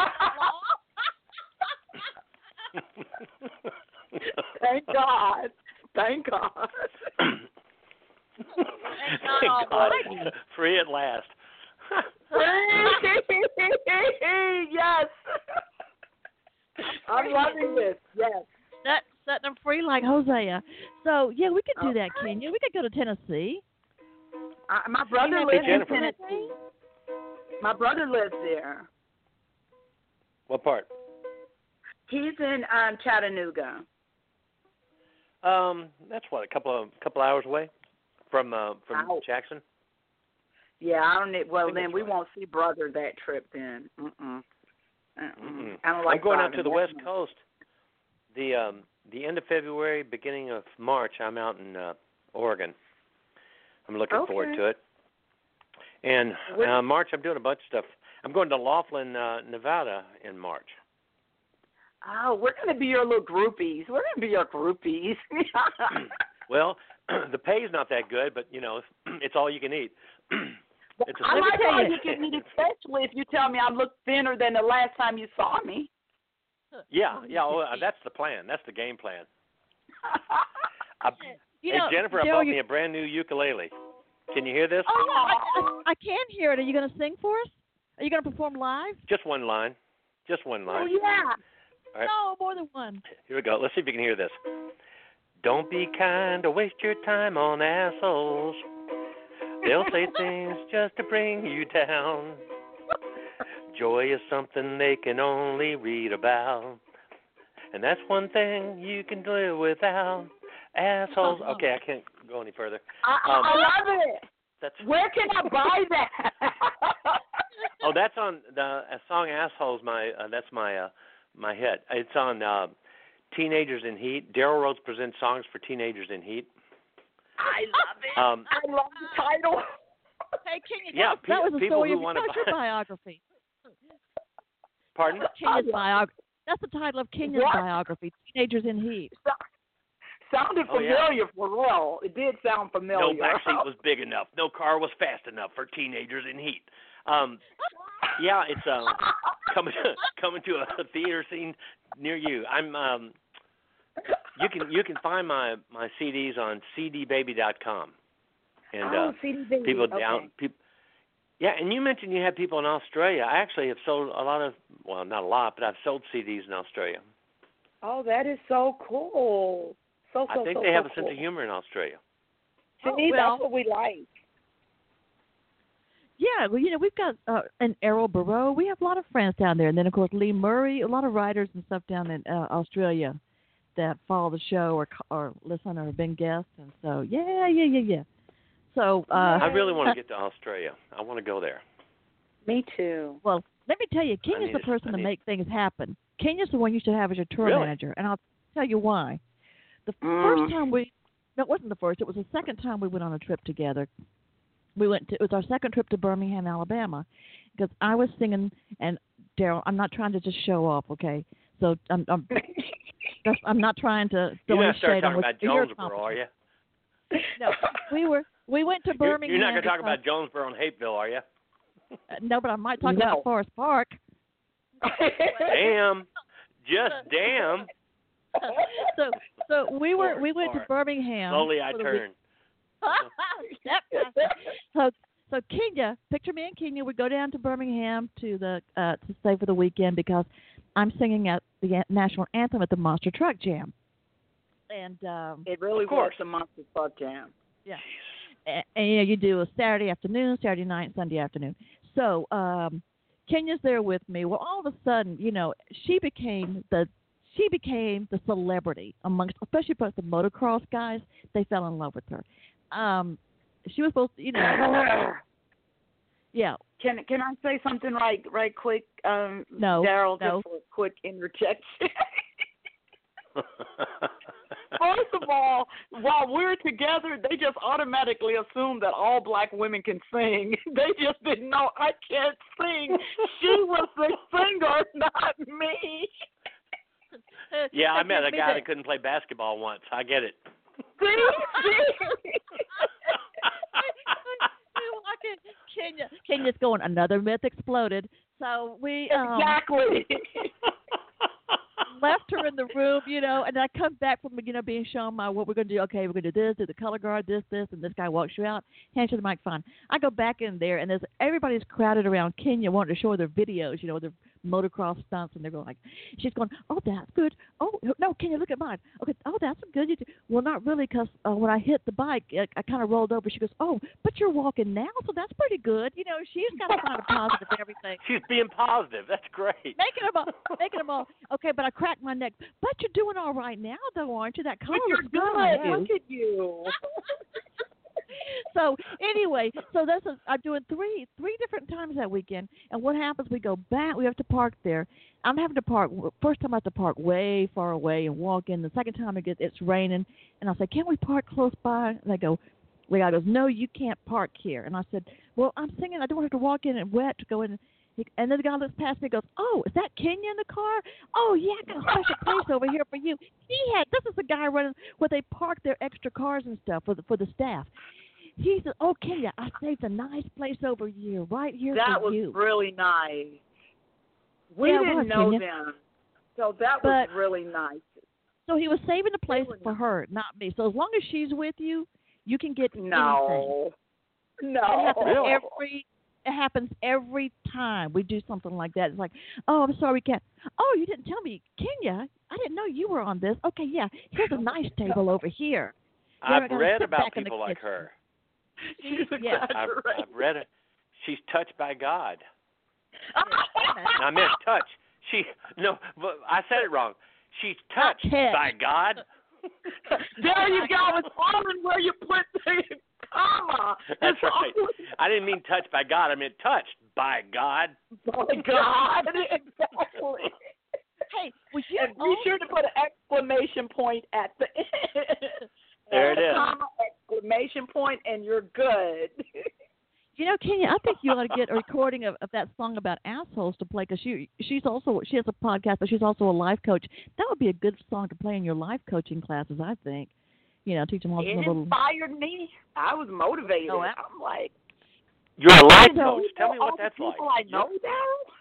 E: Thank God. Thank God.
D: Thank God. Free at last.
E: Yes. I'm loving this. Yes.
A: Set, setting them free like Hosea. So, yeah, we could do that, Kenya. We could go to Tennessee.
E: Uh, my brother
A: Hey,
E: lives in
D: Jennifer.
E: Tennessee. My brother lives there.
D: What part?
E: He's in um, Chattanooga.
D: Um, that's what, a couple of couple hours away from uh, from
E: Ow.
D: Jackson.
E: Yeah, I don't need. Well,
D: think
E: then
D: that's
E: we
D: right.
E: won't see brother that trip then. Mm-mm. Mm-mm.
D: Mm-mm.
E: I don't like
D: I'm going out
E: driving
D: to the
E: that
D: West
E: much.
D: Coast. The um, the end of February, beginning of March, I'm out in uh, Oregon. I'm looking
E: Okay.
D: forward to it. And
E: Where-
D: uh, March, I'm doing a bunch of stuff. I'm going to Laughlin, uh, Nevada in March.
E: Oh, we're going to be your little groupies. We're going to be your groupies.
D: Well, the pay's not that good, but, you know, it's all you can eat. It's a
E: I
D: simple
E: like
A: tell
E: how
A: you.
E: you can eat, especially if you tell me I look thinner than the last time you saw me.
D: Yeah, yeah, well, uh, that's the plan. That's the game plan. I,
A: You
D: hey,
A: know,
D: Jennifer, I
A: Daryl,
D: bought
A: you-
D: me a brand new ukulele. Can you hear this?
A: Oh, no, I, I, I can hear it. Are you going to sing for us? Are you going to perform live?
D: Just one line. Just one
E: Oh,
D: line.
E: yeah.
D: All right.
A: No, more than one.
D: Here we go. Let's see if you can hear this. Don't be kind or waste your time on assholes. They'll say things just to bring you down. Joy is something they can only read about. And that's one thing you can live without. Assholes. Okay, I can't go any further.
E: I, I,
D: Um,
E: I love it.
D: That's
E: Where can I buy that?
D: oh, that's on the uh, song "Assholes." My uh, that's my uh, my hit. It's on uh, "Teenagers in Heat." Daryl Rhodes presents songs for teenagers in heat.
E: I love it.
D: Um,
E: I love the title.
A: Hey, Kenya,
D: Yeah,
A: that, was- that
D: pe-
A: was a
D: people
A: story
D: who
A: of
D: wanna
A: that was your
D: buy-
A: biography.
D: Pardon?
A: Kenya's
E: love
A: biography. That's the title of Kenya's
E: What?
A: biography, Teenagers in Heat.
E: Sounded
D: Oh, yeah.
E: familiar for real. It did sound familiar.
D: No backseat was big enough. No car was fast enough for teenagers in heat. Um, yeah, it's um, coming to, coming to a theater scene near you. I'm um, you can you can find my my C Ds on c d baby dot com. And
E: oh,
D: uh,
E: C D baby.
D: people
E: okay.
D: down people. Yeah, and you mentioned you had people in Australia. I actually have sold a lot of, well, not a lot, but I've sold C Ds in Australia.
E: Oh, that is so cool. So, so,
D: I think
E: so,
D: they
E: so
D: have a
E: cool.
D: sense of humor in Australia.
E: See,
A: Oh, well.
E: that's what we like.
A: Yeah, well, you know, we've got uh, an Errol Barrow. We have a lot of friends down there. And then, of course, Lee Murray, a lot of writers and stuff down in uh, Australia that follow the show or or listen or have been guests. And so, yeah, yeah, yeah, yeah. So, uh,
D: I really want to get to Australia. I want to go there.
E: Me too.
A: well, let me tell you, Kenya's
D: need
A: the
D: it.
A: person
D: I
A: to
D: need-
A: make things happen. Kenya's the one you should have as your tour
D: Really?
A: manager. And I'll tell you why. The
E: Mm.
A: first time we, no, it wasn't the first. It was the second time we went on a trip together. We went to, it was our second trip to Birmingham, Alabama, because I was singing, and Daryl, I'm not trying to just show off, okay? So I'm, I'm, that's, I'm not trying to throw
D: You're
A: any
D: not start
A: shade on
D: talking
A: what
D: about
A: your
D: Jonesboro, are you?
A: No, we were, we went to
D: You're,
A: Birmingham.
D: you're not going to talk
A: because-
D: about Jonesboro and Hapeville, are you?
A: uh, no, but I might talk
E: No.
A: about Forest Park.
D: Damn. Just damn.
A: so, so we were, we
D: Forest
A: went
D: Park.
A: to Birmingham.
D: Slowly I
A: for the
D: turn.
A: Yep. so, so Kenya, picture me and Kenya would go down to Birmingham to the uh, to stay for the weekend because I'm singing at the an- national anthem at the Monster Truck Jam, and um,
E: It really
D: Of course.
E: was a monster fuck jam.
A: yeah, and, and you know you do a Saturday afternoon, Saturday night, Sunday afternoon. So um, Kenya's there with me. Well, all of a sudden, you know, she became the she became the celebrity amongst, especially amongst the motocross guys. They fell in love with her. Um, she was supposed to, you know, yeah.
E: Can can I say something right right quick, um,
A: No,
E: Daryl,
A: no.
E: just for a quick interjection? first of all, while we're together, they just automatically assume that all black women can sing. They just didn't know I can't sing. She was the singer, not me.
D: Yeah, I met a guy that couldn't play basketball once. I get it.
E: See? See?
A: Kenya, Kenya's going, another myth exploded. So we um,
E: exactly
A: left her in the room, you know, and I come back from, you know, being shown my what we're going to do. Okay, we're going to do this, do the color guard, this, this, and this guy walks you out, hands you the mic, fine. I go back in there, and there's everybody's crowded around Kenya wanting to show her their videos, you know, their motocross stunts, and they're going like, she's going, oh, that's good. Oh, no, Kenya, look at mine. Okay, oh, that's good. You do. Well, not really, because uh, when I hit the bike, I, I kind of rolled over. She goes, oh, but you're walking now, so that's pretty good. You know, she's got to find a positive in everything.
D: She's being positive. That's great.
A: Making them all, making them all. Okay, but I cracked my neck. But you're doing all right now, though, aren't you? That color
E: but you're
A: looks
E: good.
A: good.
E: Look at you.
A: So anyway, so this is I'm doing three three different times that weekend, and what happens? We go back. We have to park there. I'm having to park. First time I have to park way far away and walk in. The second time it gets it's raining, and I say, "Can we park close by?" And they go, "The guy goes, no, you can't park here." And I said, "Well, I'm singing. I don't have to walk in and wet to go in." And then the guy looks past me and goes, "Oh, is that Kenya in the car? Oh, yeah, I got a special place over here for you." He had this is the guy running where they park their extra cars and stuff for the for the staff. He said, "Oh, Kenya, I saved a nice place over here, right here
E: that
A: for you."
E: That was really nice. We
A: yeah,
E: didn't
A: was,
E: know
A: Kenya.
E: them, so that
A: but,
E: was really nice.
A: So he was saving the place
E: really
A: for
E: nice.
A: her, not me. So as long as she's with you, you can get
E: no,
A: anything.
E: no.
A: It happens
E: really?
A: every. It happens every time we do something like that. It's like, "Oh, I'm sorry, we can't." "Oh, you didn't tell me, Kenya. I didn't know you were on this." "Okay, yeah. Here's a nice table over here."
D: I've
A: We're
D: read
A: sit
D: about
A: back in the
D: people like
A: kitchen.
D: her.
E: She's
A: yeah.
D: I've, I've read it. She's touched by God.
A: Yeah.
D: I meant touch. She no, but I said it wrong. She's touched
A: Touch.
D: by God.
E: There you go. It's following where you put the comma.
D: That's
E: It's
D: right.
E: always-
D: I didn't mean touched by God. I meant touched by God.
E: By God, exactly.
A: Hey, would you
E: And be sure to put an exclamation point at the end.
D: There it is.
E: Comma, exclamation point, and you're good.
A: You know, Kenya, I think you ought to get a recording of, of that song about assholes to play, because she she's also she has a podcast, but she's also a life coach. That would be a good song to play in your life coaching classes, I think. You know, teach them all
E: It
A: a little.
E: inspired me. I was motivated.
A: Oh,
E: I'm like,
D: You're a life
E: you know,
D: coach. Tell me
E: all
D: what
E: the
D: that's like.
E: people I know, Daryl.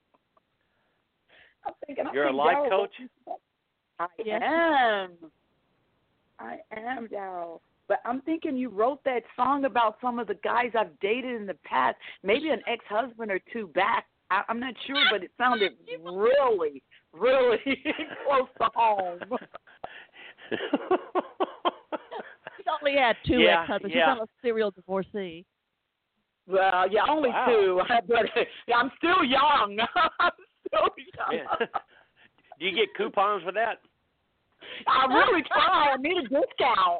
E: I'm thinking, I
D: You're a
E: think
D: life
E: Daryl
D: coach?
E: was- I
A: Yes.
E: am. I am, Daryl. But I'm thinking you wrote that song about some of the guys I've dated in the past, maybe an ex-husband or two back. I, I'm not sure, but it sounded really, really close to home.
A: She's only had two
D: Yeah,
A: ex-husbands.
D: yeah.
A: She's not a serial divorcee.
E: Well, yeah, only
D: Wow.
E: two. But yeah, I'm still young. I'm still young.
D: Yeah. Do you get coupons for that?
E: I really try. I need a discount.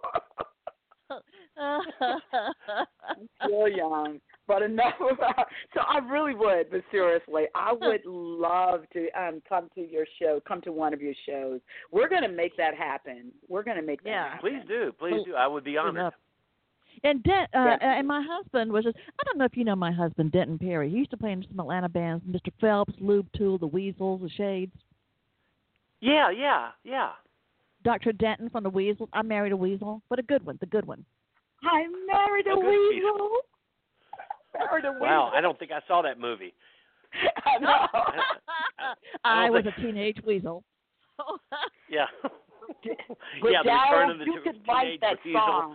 E: I'm still young. But enough about, so I really would, but seriously, I would love to um come to your show, come to one of your shows. We're going to make that happen. We're going to make that
A: Yeah.
E: happen.
D: Please do. Please do. I would be honored.
A: And De- uh,
E: Yes.
A: and my husband was just, I don't know if you know my husband, Denton Perry. He used to play in some Atlanta bands, Mister Phelps, Lube Tool, the Weasels, the Shades.
D: Yeah, yeah, yeah.
A: Doctor Denton from the Weasels. I married a weasel, but a good one, the good one.
E: I married a
D: Oh, good
E: weasel. Married a
D: Wow,
E: weasel.
D: I don't think I saw that movie.
E: I know.
A: I,
D: don't
A: was
D: think-
A: a teenage weasel.
D: Yeah.
E: But
D: yeah, the
E: Daryl,
D: return of the
E: you
D: t-
E: could write
D: teenage
E: that
D: weasel.
E: song.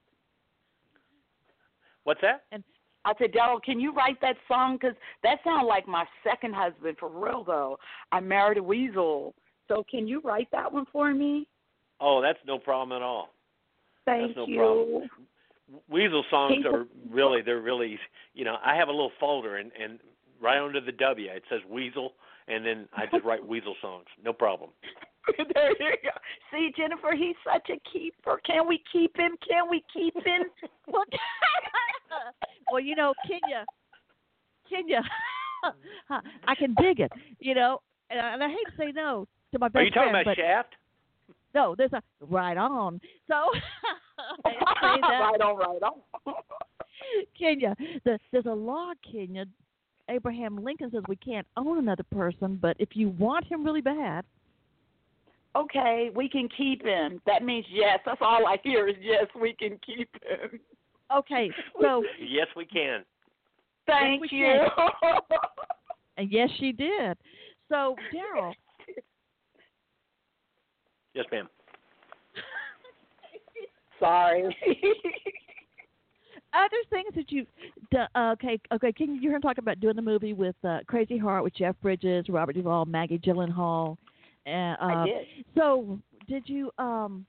D: What's that?
E: I said, Daryl, can you write that song? Because that sounds like my second husband, for real, though. I married a weasel. So can you write that one for me?
D: Oh, that's no problem at all.
E: Thank
D: That's no
E: you.
D: problem. Weasel songs
E: People-
D: are really, they're really, you know, I have a little folder, and, and right under the W, it says Weasel, and then I just write Weasel songs. No problem.
E: There you go. See, Jennifer, he's such a keeper. Can we keep him? Can we keep him?
A: Well, you know, Kenya, Kenya, I can dig it, you know, and I, and I hate to say no to my best
D: Are you talking
A: friend,
D: about
A: but
D: Shaft?
A: No, there's a right on. So they say that,
E: right on, right on.
A: Kenya, the, there's a law, Kenya. Abraham Lincoln says we can't own another person, but if you want him really bad,
E: okay, we can keep him. That means yes. That's all I hear is yes, we can keep him.
A: okay. So
D: Yes, we can.
E: Thank
A: yes, we
E: you.
A: and yes, she did. So Daryl,
D: Yes, ma'am.
E: Sorry.
A: other things that you've done, uh, okay, okay, King, you're going to talk about doing the movie with uh, Crazy Heart with Jeff Bridges, Robert Duvall, Maggie Gyllenhaal. And, uh,
E: I did.
A: So, did you? Um,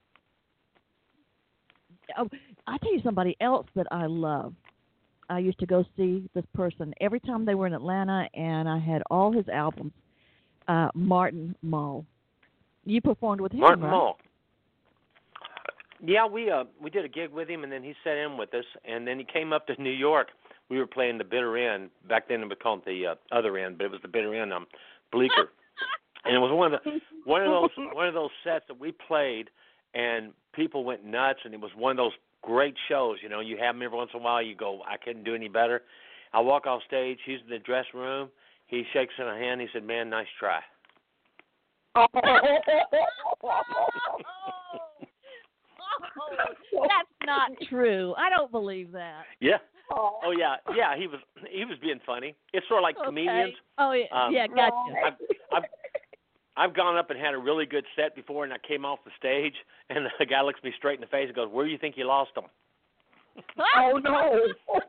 A: oh, I tell you somebody else that I love. I used to go see this person every time they were in Atlanta, and I had all his albums. Uh, Martin Mull. You performed with him,
D: Martin
A: right?
D: Mull. Yeah, we uh we did a gig with him, and then he sat in with us, and then he came up to New York. We were playing the bitter end. Back then it was called the uh, other end, but it was the bitter end on Bleecker. And it was one of the one of those one of those sets that we played, and people went nuts. And it was one of those great shows. You know, you have them every once in a while. You go, I couldn't do any better. I walk off stage. He's in the dressing room. He shakes in a hand. He said, "Man, nice try."
A: Oh, that's not true. I don't believe that.
D: Yeah. Oh yeah, yeah. He was he was being funny. It's sort of like
A: Okay.
D: comedians.
A: Oh yeah,
D: Um,
A: yeah, gotcha.
D: I've, I've I've gone up and had a really good set before, and I came off the stage, and the guy looks me straight in the face and goes, "Where do you think you lost them?"
E: Oh no.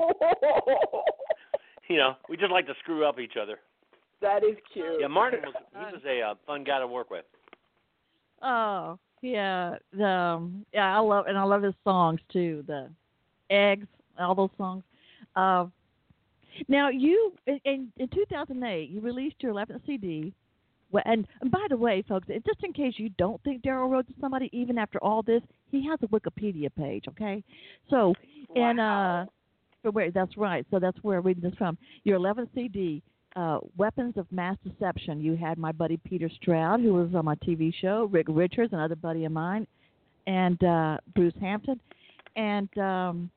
D: You know, we just like to screw up each other.
E: That is cute.
D: Yeah, Martin was he was a uh, fun guy to work with.
A: Oh yeah, the, um, yeah. I love and I love his songs too. The eggs, all those songs. Uh, now you in in two thousand eight you released your eleventh C D. Well, and, and by the way, folks, just in case you don't think Daryl Rhodes is somebody, even after all this, he has a Wikipedia page. Okay, so
E: Wow.
A: and uh, for where that's right. So that's where I'm reading this from. Your eleventh C D. Uh, Weapons of Mass Deception. You had my buddy Peter Stroud, who was on my T V show, Rick Richards, another buddy of mine, and uh, Bruce Hampton, and um,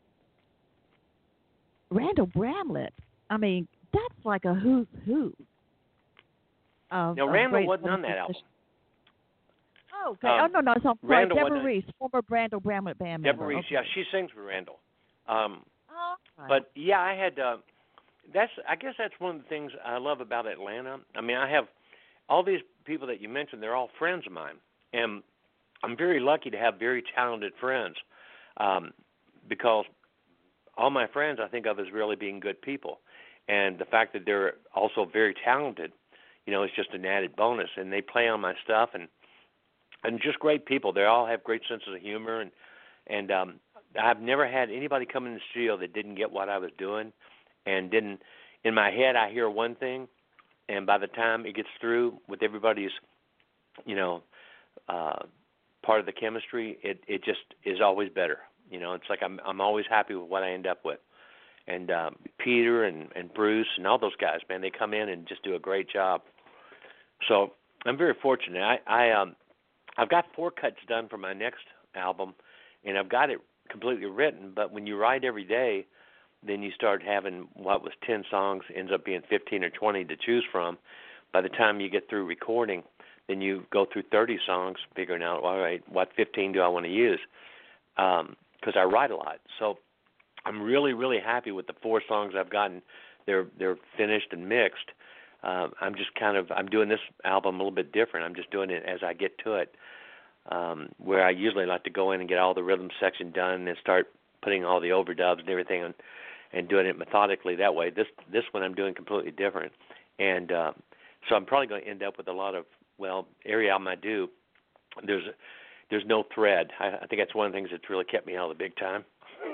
A: Randall Bramlett. I mean, that's like a who's who. Of,
D: Now
A: of
D: Randall
A: great
D: wasn't on that
A: musicians.
D: album.
A: Oh, okay.
D: Um,
A: oh no, no, it's on
D: Randall
A: Deborah
D: wasn't-
A: Reese, former Randall Bramlett band
D: Deborah
A: member.
D: Reese,
A: Okay.
D: yeah, she sings with Randall. Um,
A: Oh, right.
D: But yeah, I had. Uh, that's. I guess that's one of the things I love about Atlanta. I mean, I have all these people that you mentioned. They're all friends of mine, and I'm very lucky to have very talented friends, um, because all my friends I think of as really being good people, and the fact that they're also very talented, you know, is just an added bonus. And they play on my stuff, and and just great people. They all have great senses of humor, and and um, I've never had anybody come in the studio that didn't get what I was doing, and didn't. In my head, I hear one thing, and by the time it gets through with everybody's, you know, uh, part of the chemistry, it it just is always better. You know, it's like I'm I'm always happy with what I end up with. And um, Peter and, and Bruce and all those guys, man, they come in and just do a great job. So I'm very fortunate. I, I um I've got four cuts done for my next album, and I've got it completely written. But when you write every day, then you start having what was ten songs ends up being fifteen or twenty to choose from. By the time you get through recording, then you go through thirty songs, figuring out, all right, what fifteen do I want to use? Because um, I write a lot. So I'm really, really happy with the four songs I've gotten. They're they're finished and mixed. Uh, I'm just kind of I'm doing this album a little bit different. I'm just doing it as I get to it. Um, where I usually like to go in and get all the rhythm section done and start putting all the overdubs and everything on, and doing it methodically that way. This this one I'm doing completely different, and uh, so I'm probably going to end up with a lot of well every album I do. There's there's no thread. I, I think that's one of the things that's really kept me out of the big time.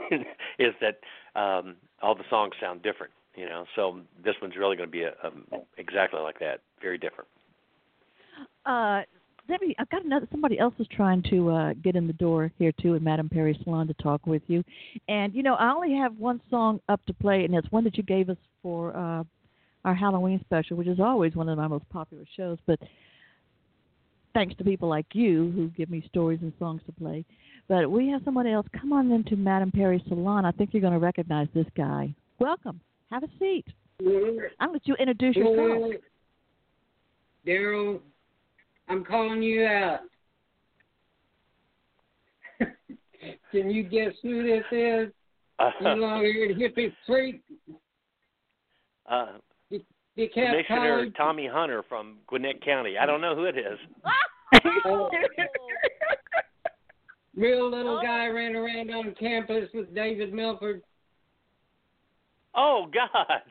D: Is that um, all the songs sound different, you know? So this one's really going to be a, a, exactly like that, very different.
A: Uh, Debbie, I've got another. Somebody else is trying to uh, get in the door here too, at Madame Perry Salon to talk with you. And you know, I only have one song up to play, and it's one that you gave us for uh, our Halloween special, which is always one of my most popular shows. But thanks to people like you who give me stories and songs to play. But we have someone else. Come on into Madame Perry's salon. I think you're going to recognize this guy. Welcome. Have a seat. I'm going to introduce yourself.
F: Daryl, I'm calling you out. Can you guess who this is?
D: Uh,
F: You long-haired hippie freak.
D: uh,
F: De- DeKalb
D: Commissioner
F: College.
D: Tommy Hunter from Gwinnett County. I don't know who it is.
F: Oh, real little
A: Oh.
F: guy ran around on campus with David Milford.
D: Oh, God.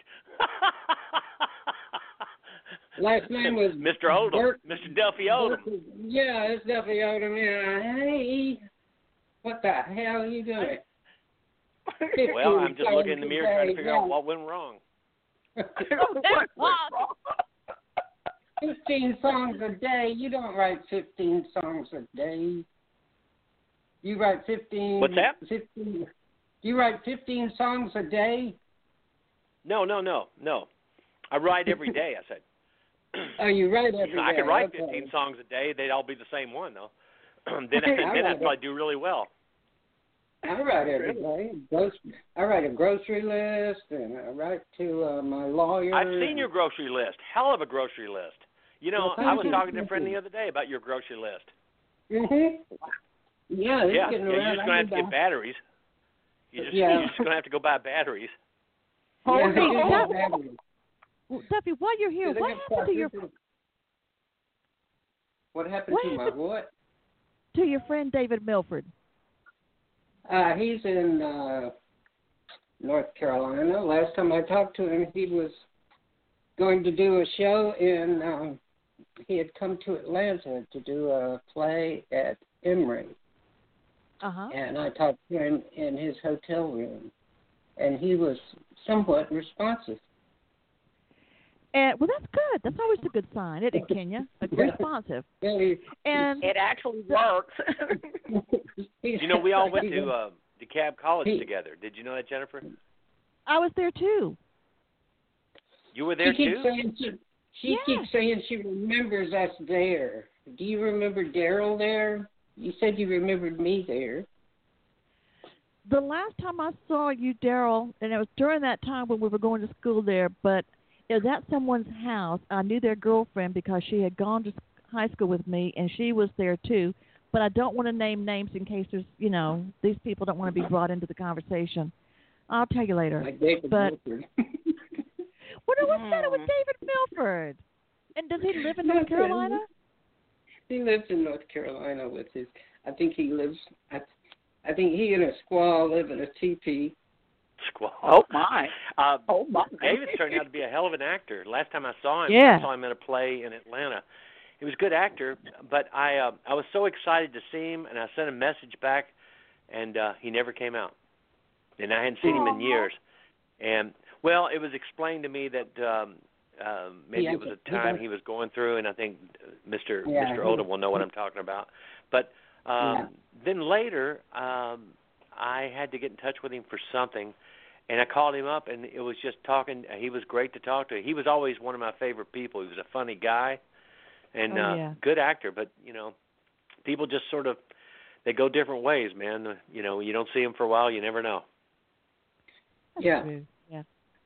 F: Last name was
D: Mister Oldham.
F: Bert-
D: Mister Duffy Oldham.
F: Yeah, it's Duffy Oldham. Yeah. Hey, what the hell are you doing?
D: Well, I'm just looking in the mirror trying to figure out what went wrong.
F: Fifteen songs a day. You don't write fifteen songs a day. You write fifteen.
D: What's that?
F: Fifteen. You write fifteen songs a day.
D: No, no, no, no. I write every day, I said.
F: Oh, you write every
D: You know, I
F: day.
D: could write
F: Okay.
D: fifteen songs a day. They'd all be the same one, though. then
F: I
D: then
F: write
D: I'd probably do really well.
F: I write every day. Gros- I write a grocery list, and I write to uh, my lawyer.
D: I've seen your grocery list. Hell of a grocery list. You know,
F: Well, thank
D: I was
F: you.
D: talking to a friend the other day about your grocery list.
F: Mhm. Yeah, it's
D: Yeah,
F: getting
D: yeah,
F: around.
D: you're just going to have to
F: I
D: get batteries. You just,
F: Yeah.
D: You're just going to have to go buy batteries.
F: Yeah,
A: Oh,
F: I do
A: hey,
F: have
A: Duffy,
F: batteries.
A: well, Duffy, while you're here,
F: Yeah, they
A: what
F: got
A: happened to your
F: quadruple- What happened
A: What
F: to my
A: happened-
F: what?
A: to your friend David Milford?
F: Uh, he's in uh, North Carolina. Last time I talked to him, he was going to do a show in. Um, he had come to Atlanta to do a play at Emory,
A: Uh huh.
F: and I talked to him in his hotel room, and he was somewhat responsive.
A: And well, that's good. That's always a good sign, isn't it, Kenya? Like,
F: Yeah.
A: responsive.
F: Very,
A: And
E: It actually works.
D: You know, we all went to uh, DeKalb College
F: He-
D: together. Did you know that, Jennifer?
A: I was there too.
D: You were there
F: she keeps
D: too?
F: saying she, she
A: Yeah.
F: keeps saying she remembers us there. Do you remember Daryl there? You said you remembered me there.
A: The last time I saw you, Daryl, and it was during that time when we were going to school there, but it was at someone's house. I knew their girlfriend because she had gone to high school with me, and she was there too. But I don't want to name names in case there's, you know, these people don't want to be brought into the conversation. I'll tell you later.
F: Like David
A: But-
F: Milford.
A: What what's the matter with
E: Hmm.
A: David Milford? And does he live in North
F: Nothing.
A: Carolina?
F: He lives in North Carolina with his. I think he lives. I, I think he and a squaw live in a teepee.
D: Squall.
E: Oh, my.
D: Uh,
E: Oh, my.
D: David's turned out to be a hell of an actor. Last time I saw him,
A: Yeah.
D: I saw him in a play in Atlanta. He was a good actor, but I uh, I was so excited to see him, and I sent a message back, and uh, he never came out. And I hadn't seen him in years. And well, it was explained to me that um, um, maybe
F: Yeah,
D: it was a
F: he
D: time
F: does.
D: he was going through, and I think Mister
F: Yeah,
D: Mister
F: he-
D: Oldham will know what I'm talking about. But um,
F: Yeah.
D: then later, um, I had to get in touch with him for something. And I called him up, and it was just talking. He was great to talk to. He was always one of my favorite people. He was a funny guy, and
A: Oh,
D: uh,
A: yeah.
D: good actor. But you know, people just sort of they go different ways, man. You know, you don't see him for a while, you never know.
A: That's
F: Yeah.
A: true. Yeah.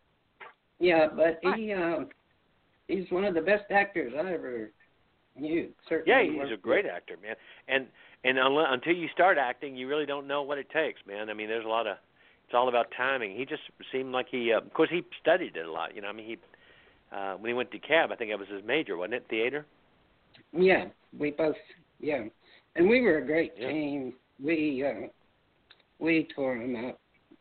F: Yeah, but he um, he's one of the best actors I ever knew. Certainly.
D: Yeah, he's
F: worked
D: a
F: with.
D: great actor, man. And and unle- until you start acting, you really don't know what it takes, man. I mean, there's a lot of it's all about timing. He just seemed like he, uh, of course, he studied it a lot. You know, I mean, he uh, when he went to Cab, I think that was his major, wasn't it? Theater.
F: Yeah, we both. Yeah, and we were a great
D: Yeah.
F: team. We uh, we tore him up.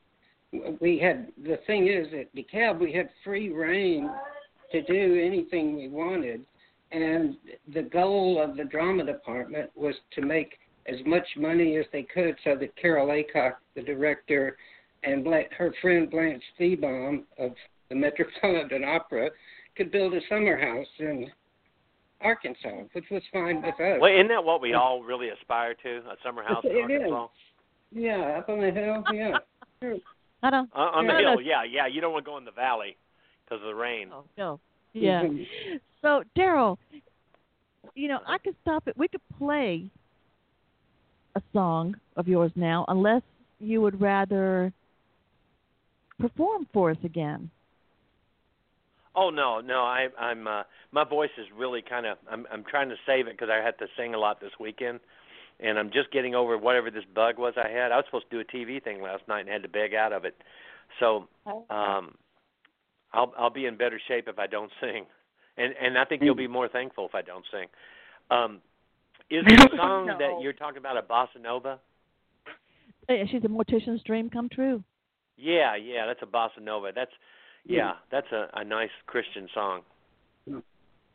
F: We had the thing is at DeKalb we had free reign to do anything we wanted, and the goal of the drama department was to make as much money as they could so that Carol Aycock, the director, and Bla- her friend Blanche Thiebaum of the Metropolitan Opera could build a summer house in Arkansas, which was fine with us.
D: Well, isn't that what we all really aspire to? A summer house in
F: It is.
D: Arkansas.
F: Yeah, up on the hill, yeah. Sure.
A: I don't.
D: Uh, on the
A: No,
D: hill,
A: no.
D: yeah, yeah. You don't want to go in the valley because of the rain.
A: Oh, no. Yeah.
F: Mhm.
A: So, Daryl, you know, I could stop it. We could play a song of yours now, unless you would rather perform for us again.
D: Oh no, no, I, I'm uh, my voice is really kind of. I'm I'm trying to save it because I had to sing a lot this weekend, and I'm just getting over whatever this bug was I had. I was supposed to do a T V thing last night and had to beg out of it, so um, I'll I'll be in better shape if I don't sing, and and I think you'll be more thankful if I don't sing. Um, is the song
E: No.
D: that you're talking about a bossa nova?
A: Hey, she's a mortician's dream come true.
D: Yeah, yeah, that's a bossa nova. That's yeah, that's a, a nice Christian song.
F: No.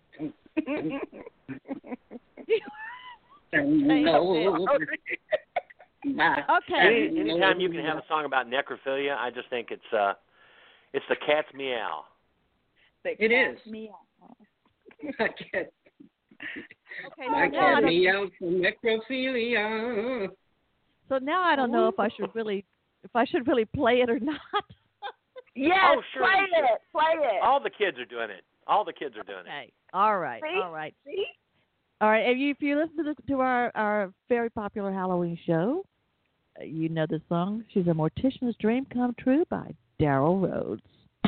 A: Okay.
D: Any, anytime you can have a song about necrophilia, I just think it's uh, it's the cat's meow.
F: It is.
E: Meow.
F: I can't.
A: Okay,
F: I
A: so now I
F: can't
A: don't,
F: meow for necrophilia.
A: so now I don't know if I should really if I should really play it or not.
E: Yes,
D: Oh, sure
E: play
D: you should.
E: it, play it.
D: All the kids are doing it. All the kids are doing it.
A: Okay. All right.
E: See?
A: All right.
E: See?
A: All right. If you, if you listen to, the, to our, our very popular Halloween show, uh, you know the song "She's a Mortician's Dream Come True" by Daryl Rhodes.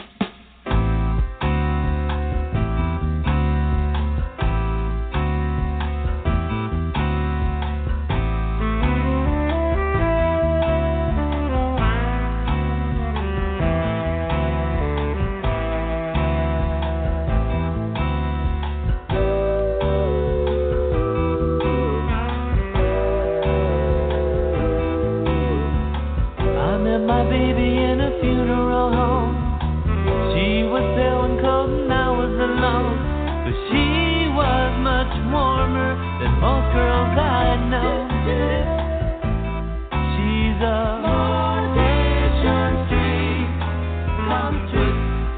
G: I met my baby in a funeral home. She was pale and cold and I was alone, but she was much warmer than most girls I know. She's a mortician's dream come true.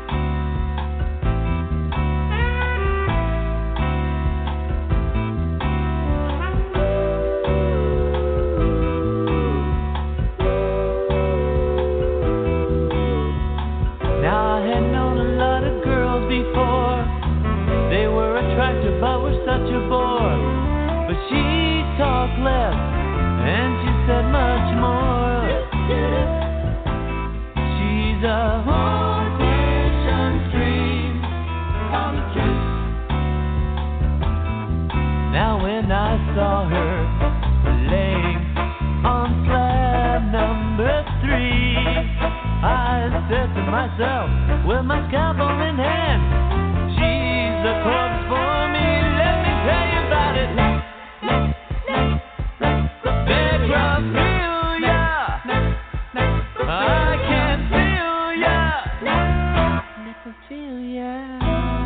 G: Now I had known a lot of girls before. They were attractive but were such a bore. But she talked less and she said much more. She's a mortician's dream come true. Now when I saw her laying on slab number three, I said to myself, with my scalpel in hand, she's a corpse for me. Let me tell you about it. Necrophilia. I can feel ya. Necrophilia.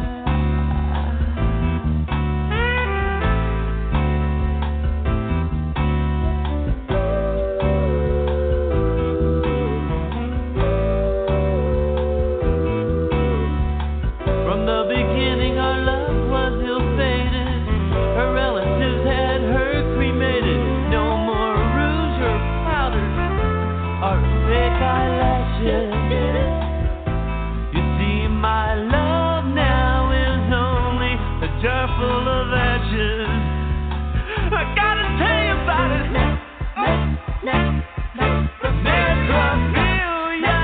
G: From the beginning our love was ill-fated. Her relatives had her cremated. No more rouge or powder or fake eyelashes. You see, my love now is only a jar full of ashes. I gotta tell you about it. Necrophilia.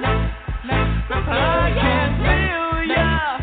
G: I can feel ya.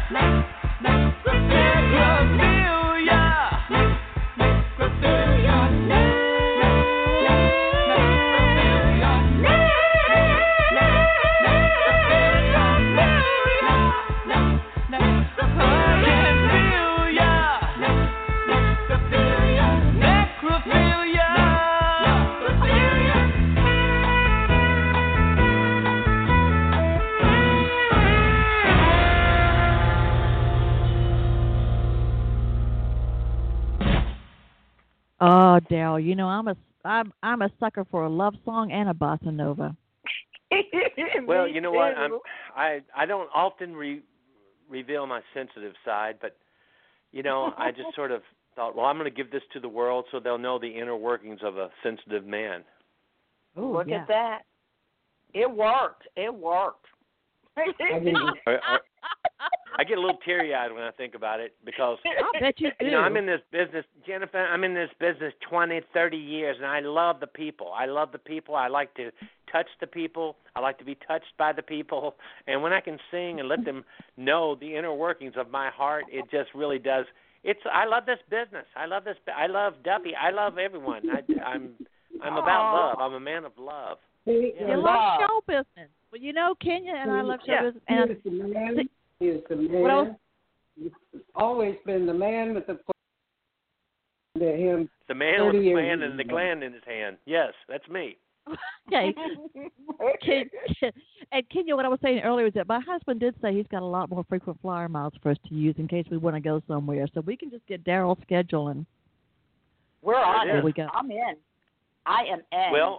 A: Oh, Daryl, you know I'm a I'm I'm a sucker for a love song and a bossa nova.
D: Well,
E: Me
D: you know what?
E: too.
D: I'm I I don't often re- reveal my sensitive side, but you know, I just sort of thought, well, I'm going to give this to the world so they'll know the inner workings of a sensitive man.
A: Ooh,
E: Look
A: yeah.
E: at that. It worked. It worked.
F: I mean,
D: Are, are, I get a little teary-eyed when I think about it because
A: I bet you do.
D: you know I'm in this business, Jennifer. I'm in this business twenty, thirty years, and I love the people. I love the people. I like to touch the people. I like to be touched by the people. And when I can sing and let them know the inner workings of my heart, it just really does. It's. I love this business. I love this. I love Duffy. I love everyone. I, I'm. I'm about love. I'm a man of love.
A: You
D: Yeah.
A: love show business. Well, you know, Kenya and I love show
D: Yeah.
A: business. And
F: He is the man. He is the
A: What else?
F: man. He's always been the man with the plan to him.
D: The man with
F: thirty
D: the
F: years
D: plan and the
F: ago.
D: gland in his hand. Yes, that's me.
A: okay. Ken, and Kenya, what I was saying earlier is that my husband did say he's got a lot more frequent flyer miles for us to use in case we want to go somewhere. So we can just get Daryl's schedule and
E: We're on
A: there
E: it.
A: we go.
E: I'm in. I am in.
D: Well,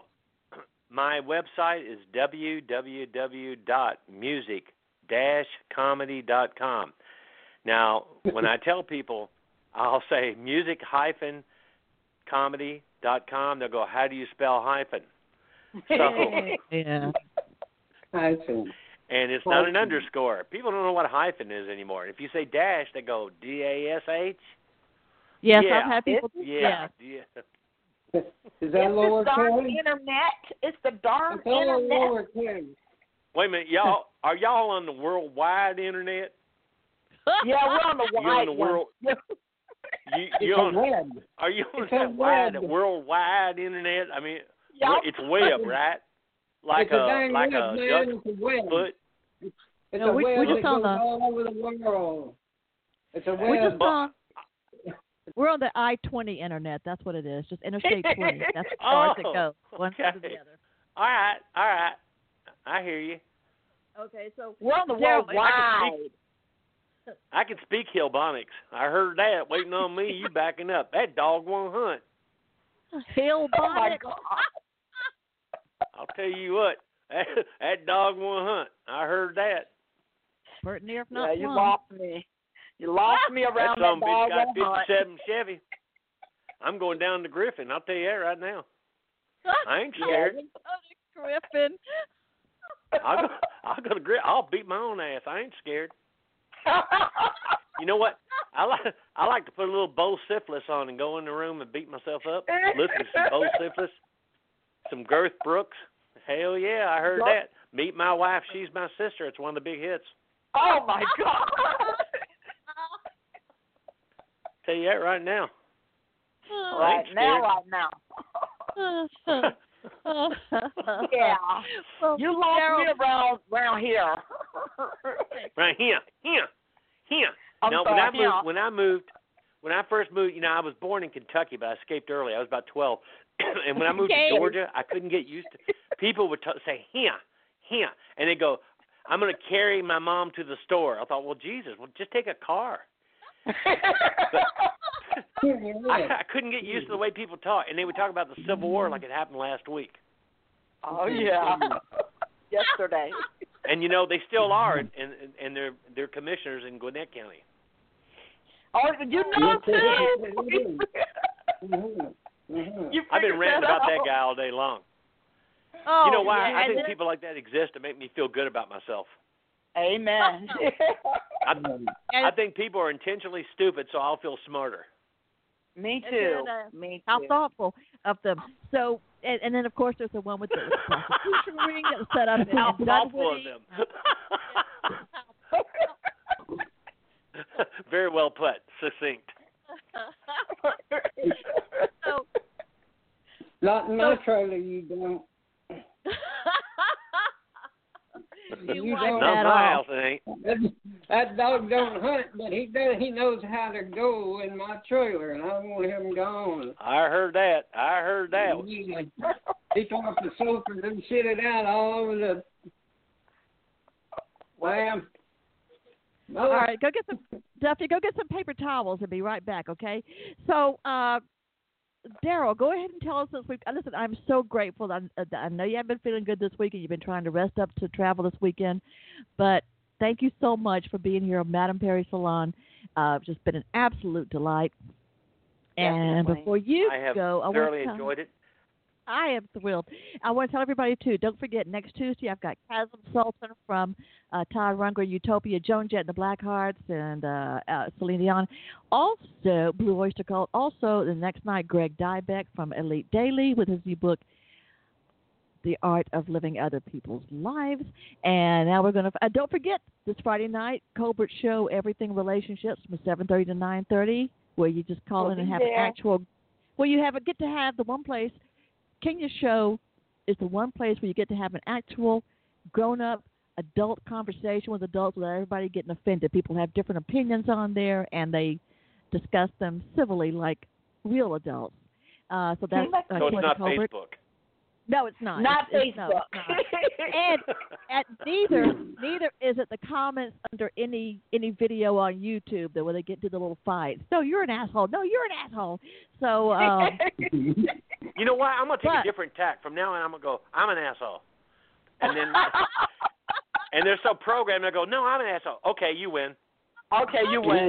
D: my website is w w w dot music dash comedy dot com. Now, when I tell people, I'll say music hyphen comedy dot com, they'll go, how do you spell hyphen? So,
A: Yeah.
F: I think.
D: and it's not an underscore. People don't know what a hyphen is anymore. If you say dash, they go D A S H.
A: Yes,
D: Yeah.
A: I've had people.
D: Yeah. yeah.
F: Is
E: it's
F: that
E: the darn
F: lowercase?
E: internet. It's the darn
F: It's all
E: internet.
F: lowercase.
D: Wait a minute, y'all. Are y'all on the worldwide internet?
E: Yeah, we're on the
D: You on
E: wide
D: the
E: one.
D: world? You,
F: It's
D: you
F: a
D: on?
F: web.
D: Are you on
F: It's a
D: that wide,
F: web.
D: worldwide internet? I mean,
E: Yup.
D: it's web, right? Like
F: it's a,
D: a
F: dang
D: like
F: web,
D: a
F: man.
D: duck
F: It's a web.
D: foot.
F: It's
A: No,
F: a
A: we-
F: web
A: we're
F: that
A: just on
F: goes
A: the-
F: all over the world. It's a
A: We're
F: web.
A: just on. We're on the I twenty internet. That's what it is. Just Interstate twenty. That's as far as it
D: Oh,
A: goes. One
D: okay.
A: after the other.
D: All right, all right. I hear you.
A: Okay, so
E: We're on the
A: Daryl,
E: worldwide.
D: I can speak Hillbonics. I heard that. Waiting on me, you backing up. That dog won't hunt.
A: Hill
E: Oh my
A: Bonnet.
E: God.
D: I'll tell you what. That, that dog won't hunt. I heard that.
A: Pert near if
E: Yeah,
A: not
E: you
A: plumb.
E: lost me. You lost me
D: That
E: around
D: son
E: that
D: bitch got
E: dog hunt.
D: fifty-seven Chevy. I'm going down to Griffin. I'll tell you that right now. I ain't scared.
A: Griffin.
D: I'll go. I'll go to Griffin. I'll beat my own ass. I ain't scared. You know what? I like. I like to put a little Bo Syphilis on and go in the room and beat myself up. Listen to some Bo Syphilis, some Girth Brooks. Hell yeah, I heard that. Meet My Wife, She's My Sister. It's one of the big hits.
E: Oh my God.
D: Tell you that right now. I
E: Right
D: ain't
E: now,
D: scared.
E: right now. Yeah.
A: Well,
E: You lost
A: Daryl,
E: me around around here.
D: Right here, here, here.
E: I'm
D: no,
E: sorry,
D: when I moved,
E: here.
D: when I moved, when I first moved, you know, I was born in Kentucky, but I escaped early. I was about twelve, and when I moved
A: Okay.
D: to Georgia, I couldn't get used to. People would t- say here, here, and they go, "I'm going to carry my mom to the store." I thought, well, Jesus, well, just take a car. I, I couldn't get used to the way people talk, and they would talk about the Civil War like it happened last week.
E: Oh yeah. Yesterday.
D: And you know, they still are, and and, and they're they're commissioners in Gwinnett County.
E: Oh, you know too.
F: Mhm.
E: You
D: I've been
E: figured
D: ranting
E: that
D: about
E: out.
D: that guy all day long.
A: Oh,
D: You know why?
A: yeah,
D: I
A: and
D: think
A: then-
D: people like that exist to make me feel good about myself.
E: Amen.
D: I,
A: and-
D: I think people are intentionally stupid, so I'll feel smarter.
E: Me
A: And
E: too.
A: then, uh,
E: Me
A: How
E: too.
A: thoughtful of them. So, and, and then of course there's the one with the prostitution ring that was set up in,
D: How
A: in
D: thoughtful of
A: Dunwoody.
D: them. Very well put, succinct.
A: So,
F: Not in my trailer, you don't.
A: you
F: You
A: wipe
F: don't.
D: Not
A: that
D: my
A: off.
D: house, it ain't.
F: That, that dog don't hunt, but he does. He knows how to go in my trailer, and I want him gone.
D: I heard that. I heard that.
F: He, he tore up the sofa and shit it out all over the. Lamb.
A: All right, go get some Duffy. Go get some paper towels and be right back. Okay. So, uh, Daryl, go ahead and tell us this week. uh, Listen, I'm so grateful. That I, that I know you haven't been feeling good this week, and you've been trying to rest up to travel this weekend. But thank you so much for being here at Madame Perry Salon. Uh, it's just been an absolute delight. And
E: Definitely.
A: before you
D: I have
A: go, I
D: thoroughly
A: want to
D: enjoyed it.
A: I am thrilled. I want to tell everybody, too, don't forget, next Tuesday I've got Chasm Sultan from uh, Todd Rundgren, Utopia, Joan Jett and the Blackhearts, and uh, uh, Celine Dion. Also, Blue Oyster Cult. Also, the next night, Greg Dybeck from Elite Daily with his new book, The Art of Living Other People's Lives. And now we're going to, uh, don't forget, this Friday night, Colbert Show, Everything Relationships from seven thirty to nine thirty, where you just call
E: We'll
A: in and
E: be
A: have
E: there.
A: an actual, where you have a, get to have the one place. Kenya Show is the one place where you get to have an actual grown-up adult conversation with adults without everybody getting offended. People have different opinions on there, and they discuss them civilly like real adults. Uh, so that's uh,
D: so it's
A: Kenya
D: not
A: Colbert.
D: Facebook.
A: No, it's not.
E: Not
A: it's, it's,
E: Facebook.
A: no, it's not. And at neither neither is it the comments under any any video on YouTube that where they get to the little fights. No, you're an asshole. No, you're an asshole. So um,
D: You know what? I'm gonna take
A: But-
D: a different tack. From now on, I'm gonna go, I'm an asshole, and then and they're so programmed. I go, no, I'm an asshole. Okay, you win.
E: Okay, you win.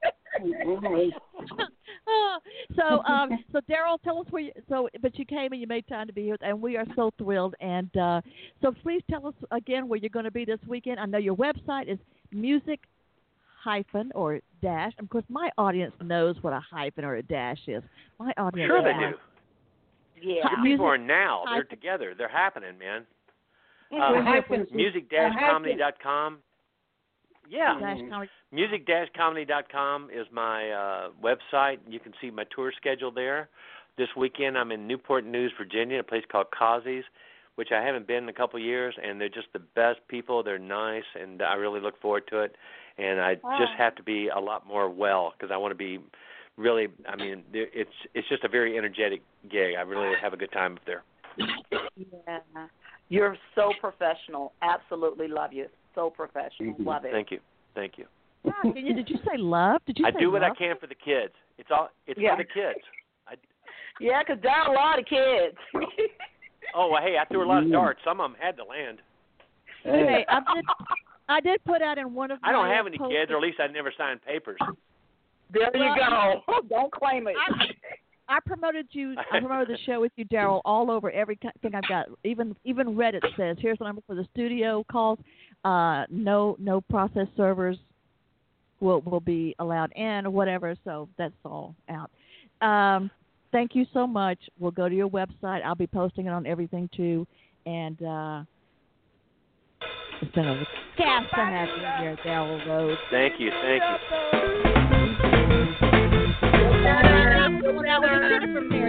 A: Uh, so, um, so Daryl, tell us where. You, so, but you came and you made time to be here, and we are so thrilled. And uh, so, please tell us again where you're going to be this weekend. I know your website is music hyphen or dash. Of course, my audience knows what a hyphen or a dash is. My audience,
D: Sure they
A: knows.
D: do.
E: Yeah.
D: Your people are now. They're
A: hyphen.
D: together. They're happening, man.
F: The
D: Uh,
F: hyphens-
D: music dash comedy dot com. Yeah.
A: Dash comedy.
D: music dash comedy dot com is my uh, website. You can see my tour schedule there. This weekend I'm in Newport News, Virginia, a place called Causey's, which I haven't been in a couple of years, and they're just the best people. They're nice, and I really look forward to it. And I
E: Wow.
D: just have to be a lot more well because I want to be really, I mean, there- it's it's just a very energetic gig. I really have a good time up there.
E: Yeah. You're so professional. Absolutely love you. So professional.
F: Mhm.
E: Love it.
D: Thank you. Thank you.
A: Yeah, can you- did you say love? Did you
D: I
A: say
D: do what
A: love?
D: I can for the kids. It's all it's
E: Yeah.
D: for the kids. I,
E: Yeah, because there are a lot of kids.
D: oh, well, hey, I threw a lot of darts. Some of them had to land.
A: Hey, I did. I did put out in one of.
D: I don't
A: my
D: have any
A: posters-
D: kids, or at least I never signed papers.
E: There you
A: Well,
E: go. Don't claim it.
A: I promoted you. I promoted the show with you, Daryl, all over everything I've got. Even even Reddit says here's the number for the studio calls. Uh, no no process servers will will be allowed in or whatever. So that's all out. Um, thank you so much. We'll go to your website. I'll be posting it on everything too. And uh, it's been a gas to have you here, Daryl Rhodes.
D: Thank you, thank you.
A: Now we can get it from there.